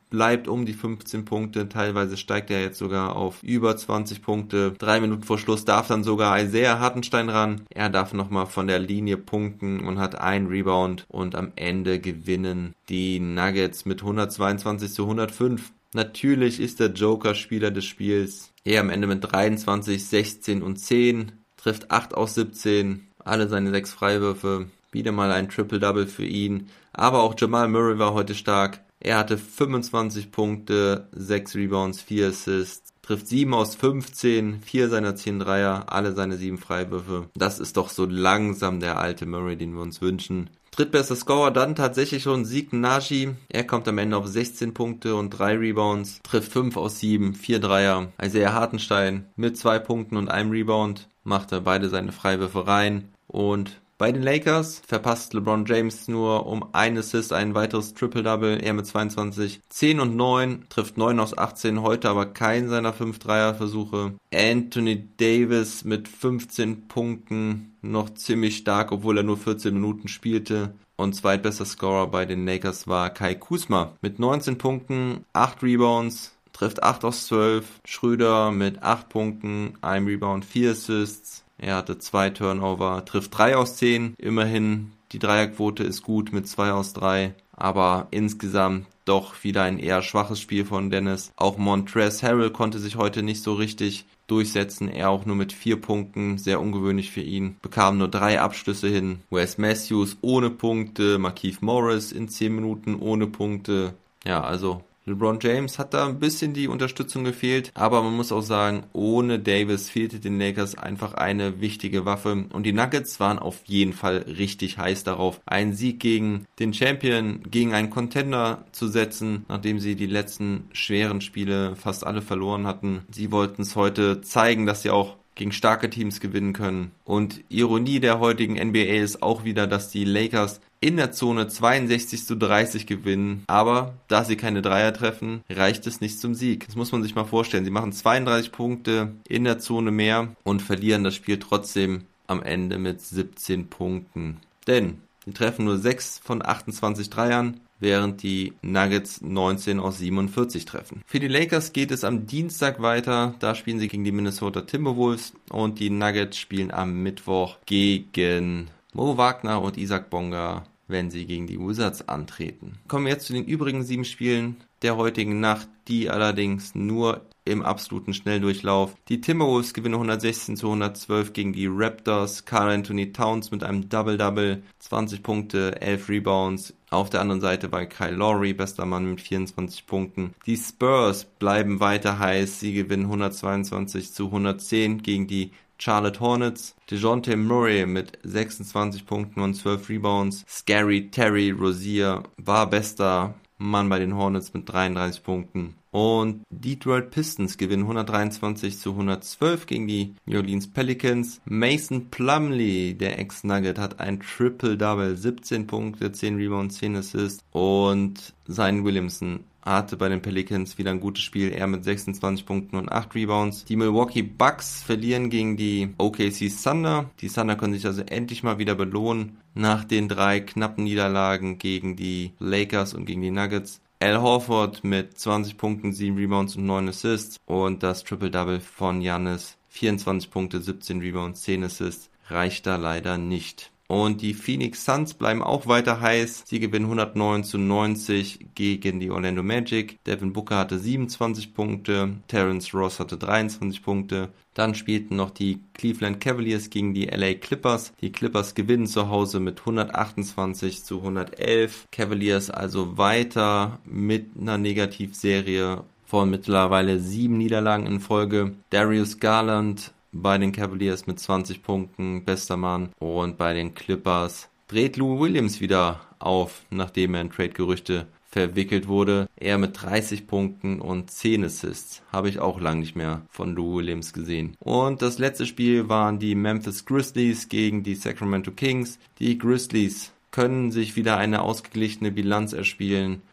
bleibt um die fünfzehn Punkte, teilweise steigt er jetzt sogar auf über zwanzig Punkte. Drei Minuten vor Schluss darf dann sogar Isaiah Hartenstein ran. Er darf nochmal von der Linie punkten und hat einen Rebound und am Ende gewinnen die Nuggets mit hundertzweiundzwanzig zu hundertfünf. Natürlich ist der Joker Spieler des Spiels. Er am Ende mit dreiundzwanzig, sechzehn und zehn, trifft acht aus siebzehn, alle seine sechs Freiwürfe. Wieder mal ein Triple-Double für ihn. Aber auch Jamal Murray war heute stark. Er hatte fünfundzwanzig Punkte, sechs Rebounds, vier Assists, trifft sieben aus fünfzehn, vier seiner zehn Dreier, alle seine sieben Freiwürfe. Das ist doch so langsam der alte Murray, den wir uns wünschen. Drittbester Scorer dann tatsächlich schon Zeke Nnaji. Er kommt am Ende auf sechzehn Punkte und drei Rebounds, trifft fünf aus sieben, vier Dreier. Isaiah Hartenstein mit zwei Punkten und einem Rebound macht er beide seine Freiwürfe rein. Und bei den Lakers verpasst LeBron James nur um ein Assist ein weiteres Triple-Double. Er mit zweiundzwanzig, zehn und neun, trifft neun aus achtzehn, heute aber keinen seiner fünf Dreierversuche. Anthony Davis mit fünfzehn Punkten, noch ziemlich stark, obwohl er nur vierzehn Minuten spielte. Und zweitbester Scorer bei den Lakers war Kai Kuzma mit neunzehn Punkten, acht Rebounds, trifft acht aus zwölf. Schröder mit acht Punkten, einem Rebound, vier Assists. Er hatte zwei Turnover, trifft drei aus zehn. Immerhin, die Dreierquote ist gut mit zwei aus drei. Aber insgesamt doch wieder ein eher schwaches Spiel von Dennis. Auch Montrezl Harrell konnte sich heute nicht so richtig durchsetzen. Er auch nur mit vier Punkten, sehr ungewöhnlich für ihn. Bekam nur drei Abschlüsse hin. Wes Matthews ohne Punkte. Markieff Morris in zehn Minuten ohne Punkte. Ja, also LeBron James hat da ein bisschen die Unterstützung gefehlt, aber man muss auch sagen, ohne Davis fehlte den Lakers einfach eine wichtige Waffe und die Nuggets waren auf jeden Fall richtig heiß darauf, einen Sieg gegen den Champion, gegen einen Contender zu setzen, nachdem sie die letzten schweren Spiele fast alle verloren hatten. Sie wollten es heute zeigen, dass sie auch gegen starke Teams gewinnen können. Und Ironie der heutigen N B A ist auch wieder, dass die Lakers in der Zone zweiundsechzig zu dreißig gewinnen, aber da sie keine Dreier treffen, reicht es nicht zum Sieg. Das muss man sich mal vorstellen. Sie machen zweiunddreißig Punkte in der Zone mehr und verlieren das Spiel trotzdem am Ende mit siebzehn Punkten. Denn sie treffen nur sechs von achtundzwanzig Dreiern, während die Nuggets neunzehn aus siebenundvierzig treffen. Für die Lakers geht es am Dienstag weiter. Da spielen sie gegen die Minnesota Timberwolves und die Nuggets spielen am Mittwoch gegen Mo Wagner und Isaac Bonga, wenn sie gegen die Wizards antreten. Kommen wir jetzt zu den übrigen sieben Spielen der heutigen Nacht, die allerdings nur im absoluten Schnelldurchlauf. Die Timberwolves gewinnen hundertsechzehn zu hundertzwölf gegen die Raptors. Karl Anthony Towns mit einem Double-Double, zwanzig Punkte, elf Rebounds. Auf der anderen Seite war Kyle Lowry, bester Mann mit vierundzwanzig Punkten. Die Spurs bleiben weiter heiß. Sie gewinnen hundertzweiundzwanzig zu hundertzehn gegen die Charlotte Hornets. DeJounte Murray mit sechsundzwanzig Punkten und zwölf Rebounds. Scary Terry Rozier war bester Mann bei den Hornets mit dreiunddreißig Punkten. Und Detroit Pistons gewinnen hundertdreiundzwanzig zu hundertzwölf gegen die New Orleans Pelicans. Mason Plumlee, der Ex-Nugget, hat ein Triple-Double, siebzehn Punkte, zehn Rebounds, zehn Assists. Und Zion Williamson hatte bei den Pelicans wieder ein gutes Spiel, er mit sechsundzwanzig Punkten und acht Rebounds. Die Milwaukee Bucks verlieren gegen die O K C Thunder. Die Thunder können sich also endlich mal wieder belohnen nach den drei knappen Niederlagen gegen die Lakers und gegen die Nuggets. Al Horford mit zwanzig Punkten, sieben Rebounds und neun Assists und das Triple-Double von Giannis, vierundzwanzig Punkte, siebzehn Rebounds, zehn Assists, reicht da leider nicht. Und die Phoenix Suns bleiben auch weiter heiß. Sie gewinnen hundertneun zu neunzig gegen die Orlando Magic. Devin Booker hatte siebenundzwanzig Punkte. Terrence Ross hatte dreiundzwanzig Punkte. Dann spielten noch die Cleveland Cavaliers gegen die L A Clippers. Die Clippers gewinnen zu Hause mit hundertachtundzwanzig zu hundertelf. Cavaliers also weiter mit einer Negativserie von mittlerweile sieben Niederlagen in Folge. Darius Garland bei den Cavaliers mit zwanzig Punkten, bester Mann. Und bei den Clippers dreht Lou Williams wieder auf, nachdem er in Trade-Gerüchte verwickelt wurde. Er mit dreißig Punkten und zehn Assists. Habe ich auch lange nicht mehr von Lou Williams gesehen. Und das letzte Spiel waren die Memphis Grizzlies gegen die Sacramento Kings. Die Grizzlies können sich wieder eine ausgeglichene Bilanz erspielen.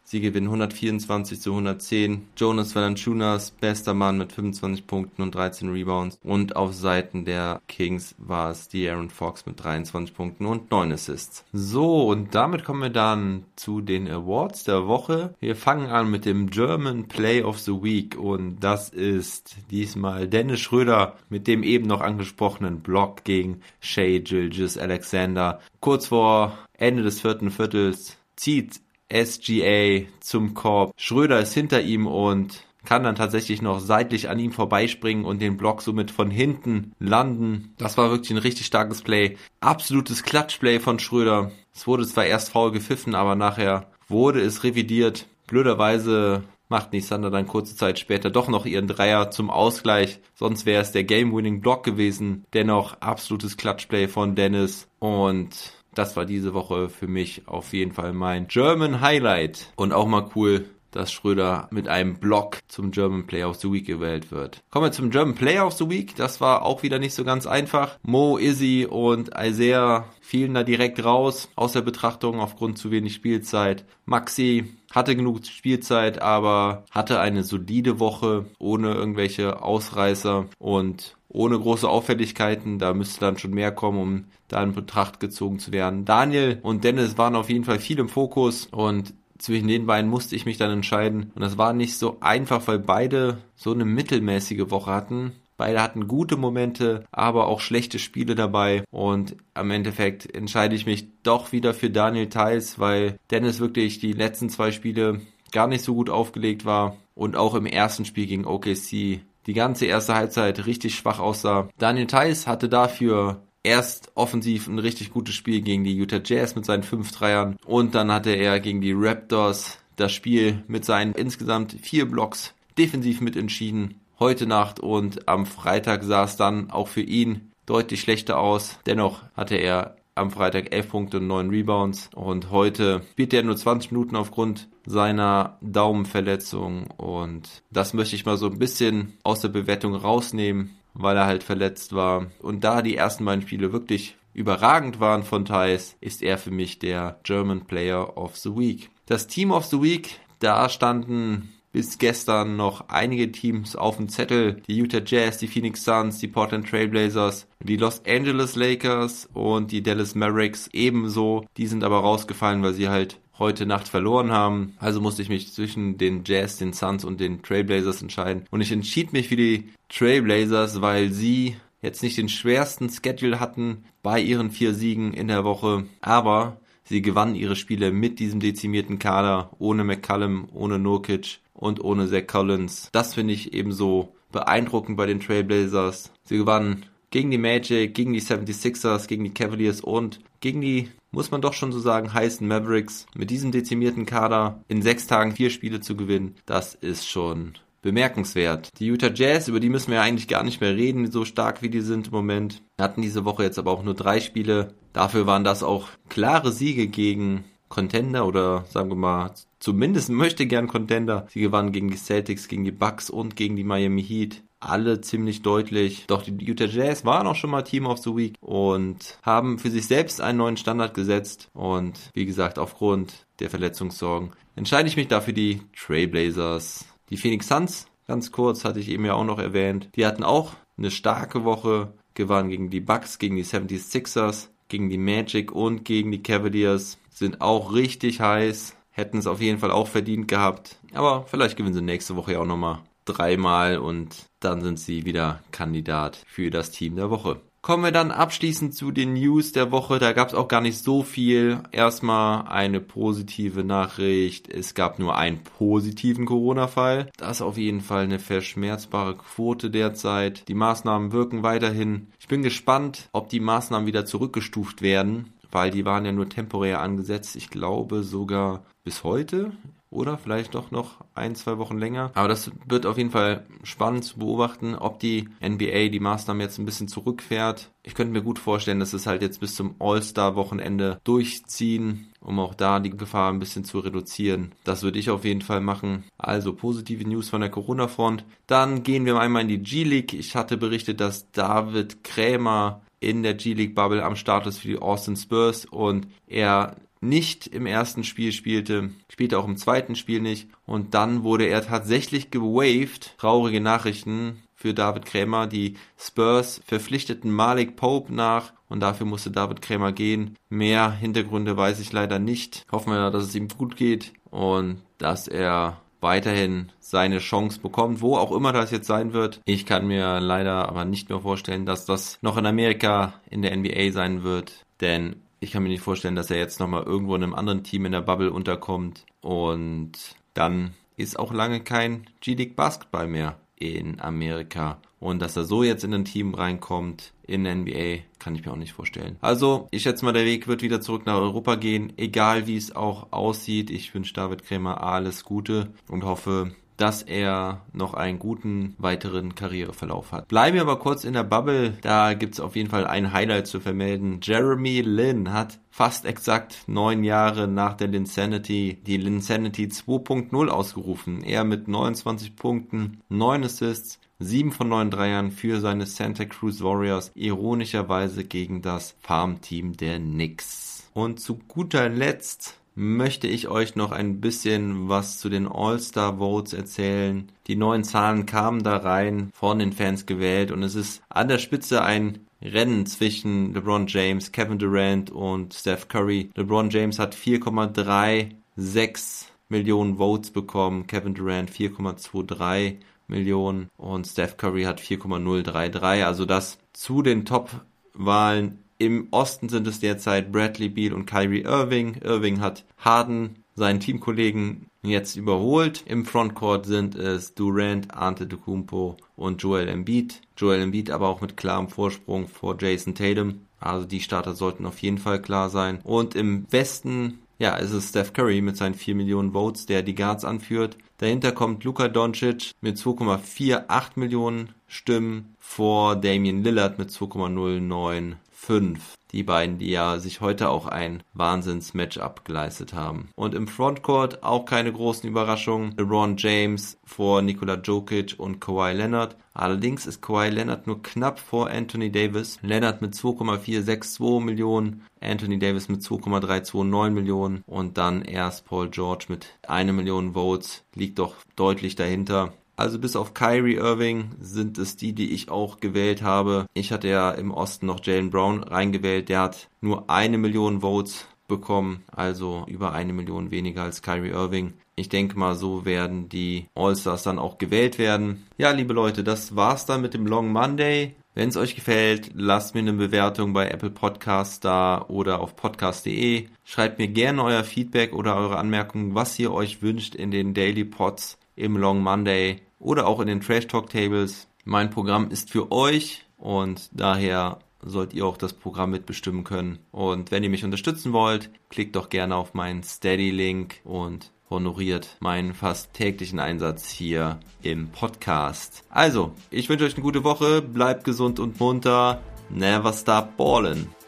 Sie gewinnen hundertvierundzwanzig zu hundertzehn. Jonas Valanciunas, bester Mann mit fünfundzwanzig Punkten und dreizehn Rebounds. Und auf Seiten der Kings war es De'Aaron Fox mit dreiundzwanzig Punkten und neun Assists. So, und damit kommen wir dann zu den Awards der Woche. Wir fangen an mit dem German Play of the Week. Und das ist diesmal Dennis Schröder mit dem eben noch angesprochenen Block gegen Shai Gilgeous-Alexander. Kurz vor Ende des vierten Viertels zieht S G A zum Korb. Schröder ist hinter ihm und kann dann tatsächlich noch seitlich an ihm vorbeispringen und den Block somit von hinten landen. Das war wirklich ein richtig starkes Play. Absolutes Klatschplay von Schröder. Es wurde zwar erst faul gepfiffen, aber nachher wurde es revidiert. Blöderweise macht Nisander dann kurze Zeit später doch noch ihren Dreier zum Ausgleich. Sonst wäre es der Game-Winning-Block gewesen. Dennoch absolutes Klatschplay von Dennis. Und das war diese Woche für mich auf jeden Fall mein German Highlight. Und auch mal cool, dass Schröder mit einem Block zum German Player of the Week gewählt wird. Kommen wir zum German Player of the Week. Das war auch wieder nicht so ganz einfach. Mo, Izzy und Isaiah fielen da direkt raus aus der Betrachtung aufgrund zu wenig Spielzeit. Maxi hatte genug Spielzeit, aber hatte eine solide Woche ohne irgendwelche Ausreißer und ohne große Auffälligkeiten. Da müsste dann schon mehr kommen, um da in Betracht gezogen zu werden. Daniel und Dennis waren auf jeden Fall viel im Fokus und zwischen den beiden musste ich mich dann entscheiden. Und das war nicht so einfach, weil beide so eine mittelmäßige Woche hatten. Beide hatten gute Momente, aber auch schlechte Spiele dabei. Und am Endeffekt entscheide ich mich doch wieder für Daniel Theis, weil Dennis wirklich die letzten zwei Spiele gar nicht so gut aufgelegt war. Und auch im ersten Spiel gegen O K C die ganze erste Halbzeit richtig schwach aussah. Daniel Theis hatte dafür erst offensiv ein richtig gutes Spiel gegen die Utah Jazz mit seinen fünf Dreiern und dann hatte er gegen die Raptors das Spiel mit seinen insgesamt vier Blocks defensiv mitentschieden. Heute Nacht und am Freitag sah es dann auch für ihn deutlich schlechter aus. Dennoch hatte er am Freitag elf Punkte und neun Rebounds und heute spielt er nur zwanzig Minuten aufgrund seiner Daumenverletzung und das möchte ich mal so ein bisschen aus der Bewertung rausnehmen, weil er halt verletzt war. Und da die ersten beiden Spiele wirklich überragend waren von Theis, ist er für mich der German Player of the Week. Das Team of the Week, da standen bis gestern noch einige Teams auf dem Zettel. Die Utah Jazz, die Phoenix Suns, die Portland Trail Blazers, die Los Angeles Lakers und die Dallas Mavericks ebenso. Die sind aber rausgefallen, weil sie halt heute Nacht verloren haben. Also musste ich mich zwischen den Jazz, den Suns und den Trailblazers entscheiden. Und ich entschied mich für die Trailblazers, weil sie jetzt nicht den schwersten Schedule hatten bei ihren vier Siegen in der Woche. Aber sie gewannen ihre Spiele mit diesem dezimierten Kader, ohne McCollum, ohne Nurkic und ohne Zach Collins. Das finde ich ebenso beeindruckend bei den Trailblazers. Sie gewannen gegen die Magic, gegen die seventy-sixers, gegen die Cavaliers und gegen die, muss man doch schon so sagen, heißen Mavericks. Mit diesem dezimierten Kader in sechs Tagen vier Spiele zu gewinnen, das ist schon bemerkenswert. Die Utah Jazz, über die müssen wir eigentlich gar nicht mehr reden, so stark wie die sind im Moment. Hatten diese Woche jetzt aber auch nur drei Spiele. Dafür waren das auch klare Siege gegen Contender oder sagen wir mal, zumindest möchte gern Contender. Sie gewannen gegen die Celtics, gegen die Bucks und gegen die Miami Heat. Alle ziemlich deutlich. Doch die Utah Jazz waren auch schon mal Team of the Week und haben für sich selbst einen neuen Standard gesetzt. Und wie gesagt, aufgrund der Verletzungssorgen entscheide ich mich dafür die Trailblazers. Die Phoenix Suns, ganz kurz, hatte ich eben ja auch noch erwähnt. Die hatten auch eine starke Woche, gewannen gegen die Bucks, gegen die seventy-sixers, gegen die Magic und gegen die Cavaliers. Sind auch richtig heiß, hätten es auf jeden Fall auch verdient gehabt. Aber vielleicht gewinnen sie nächste Woche ja auch nochmal dreimal und dann sind sie wieder Kandidat für das Team der Woche. Kommen wir dann abschließend zu den News der Woche. Da gab es auch gar nicht so viel. Erstmal eine positive Nachricht. Es gab nur einen positiven Corona-Fall. Das ist auf jeden Fall eine verschmerzbare Quote derzeit. Die Maßnahmen wirken weiterhin. Ich bin gespannt, ob die Maßnahmen wieder zurückgestuft werden, weil die waren ja nur temporär angesetzt. Ich glaube sogar bis heute. Oder vielleicht doch noch ein, zwei Wochen länger. Aber das wird auf jeden Fall spannend zu beobachten, ob die N B A die Maßnahmen jetzt ein bisschen zurückfährt. Ich könnte mir gut vorstellen, dass es halt jetzt bis zum All-Star-Wochenende durchziehen, um auch da die Gefahr ein bisschen zu reduzieren. Das würde ich auf jeden Fall machen. Also positive News von der Corona-Front. Dann gehen wir einmal in die G-League. Ich hatte berichtet, dass David Krämer in der G-League-Bubble am Start ist für die Austin Spurs und er nicht im ersten Spiel spielte, spielte auch im zweiten Spiel nicht und dann wurde er tatsächlich gewaved. Traurige Nachrichten für David Krämer. Die Spurs verpflichteten Malik Pope nach und dafür musste David Krämer gehen. Mehr Hintergründe weiß ich leider nicht. Hoffen wir, dass es ihm gut geht und dass er weiterhin seine Chance bekommt, wo auch immer das jetzt sein wird. Ich kann mir leider aber nicht mehr vorstellen, dass das noch in Amerika in der N B A sein wird, denn ich kann mir nicht vorstellen, dass er jetzt nochmal irgendwo in einem anderen Team in der Bubble unterkommt und dann ist auch lange kein G-League Basketball mehr in Amerika. Und dass er so jetzt in ein Team reinkommt, in der N B A, kann ich mir auch nicht vorstellen. Also, ich schätze mal, der Weg wird wieder zurück nach Europa gehen, egal wie es auch aussieht. Ich wünsche David Krämer alles Gute und hoffe, dass er noch einen guten weiteren Karriereverlauf hat. Bleiben wir aber kurz in der Bubble. Da gibt es auf jeden Fall ein Highlight zu vermelden. Jeremy Lin hat fast exakt neun Jahre nach der Linsanity die Linsanity zwei Punkt null ausgerufen. Er mit neunundzwanzig Punkten, neun Assists, sieben von neun Dreiern für seine Santa Cruz Warriors, ironischerweise gegen das Farmteam der Knicks. Und zu guter Letzt möchte ich euch noch ein bisschen was zu den All-Star Votes erzählen. Die neuen Zahlen kamen da rein, von den Fans gewählt und es ist an der Spitze ein Rennen zwischen LeBron James, Kevin Durant und Steph Curry. LeBron James hat vier Komma sechsunddreißig Millionen Votes bekommen, Kevin Durant vier Komma dreiundzwanzig Millionen und Steph Curry hat vier Komma null dreiunddreißig. Also das zu den Top-Wahlen. Im Osten sind es derzeit Bradley Beal und Kyrie Irving. Irving hat Harden, seinen Teamkollegen, jetzt überholt. Im Frontcourt sind es Durant, Antetokounmpo und Joel Embiid. Joel Embiid aber auch mit klarem Vorsprung vor Jason Tatum. Also die Starter sollten auf jeden Fall klar sein. Und im Westen, ja, ist es Steph Curry mit seinen vier Millionen Votes, der die Guards anführt. Dahinter kommt Luka Doncic mit zwei Komma achtzehn Millionen Stimmen vor Damian Lillard mit zwei Komma null neun fünf. Die beiden, die ja sich heute auch ein Wahnsinns-Matchup geleistet haben. Und im Frontcourt auch keine großen Überraschungen. LeBron James vor Nikola Jokic und Kawhi Leonard. Allerdings ist Kawhi Leonard nur knapp vor Anthony Davis. Leonard mit zwei Komma vierhundertzweiundsechzig Millionen, Anthony Davis mit zwei Komma dreihunderneunundzwanzig Millionen und dann erst Paul George mit einer Million Votes. Liegt doch deutlich dahinter. Also bis auf Kyrie Irving sind es die, die ich auch gewählt habe. Ich hatte ja im Osten noch Jaylen Brown reingewählt. Der hat nur eine Million Votes bekommen, also über eine Million weniger als Kyrie Irving. Ich denke mal, so werden die All-Stars dann auch gewählt werden. Ja, liebe Leute, das war's dann mit dem Long Monday. Wenn es euch gefällt, lasst mir eine Bewertung bei Apple Podcasts da oder auf podcast punkt de. Schreibt mir gerne euer Feedback oder eure Anmerkungen, was ihr euch wünscht in den Daily Pods im Long Monday oder auch in den Trash Talk Tables. Mein Programm ist für euch und daher sollt ihr auch das Programm mitbestimmen können. Und wenn ihr mich unterstützen wollt, klickt doch gerne auf meinen Steady-Link und honoriert meinen fast täglichen Einsatz hier im Podcast. Also, ich wünsche euch eine gute Woche, bleibt gesund und munter, never stop ballin'.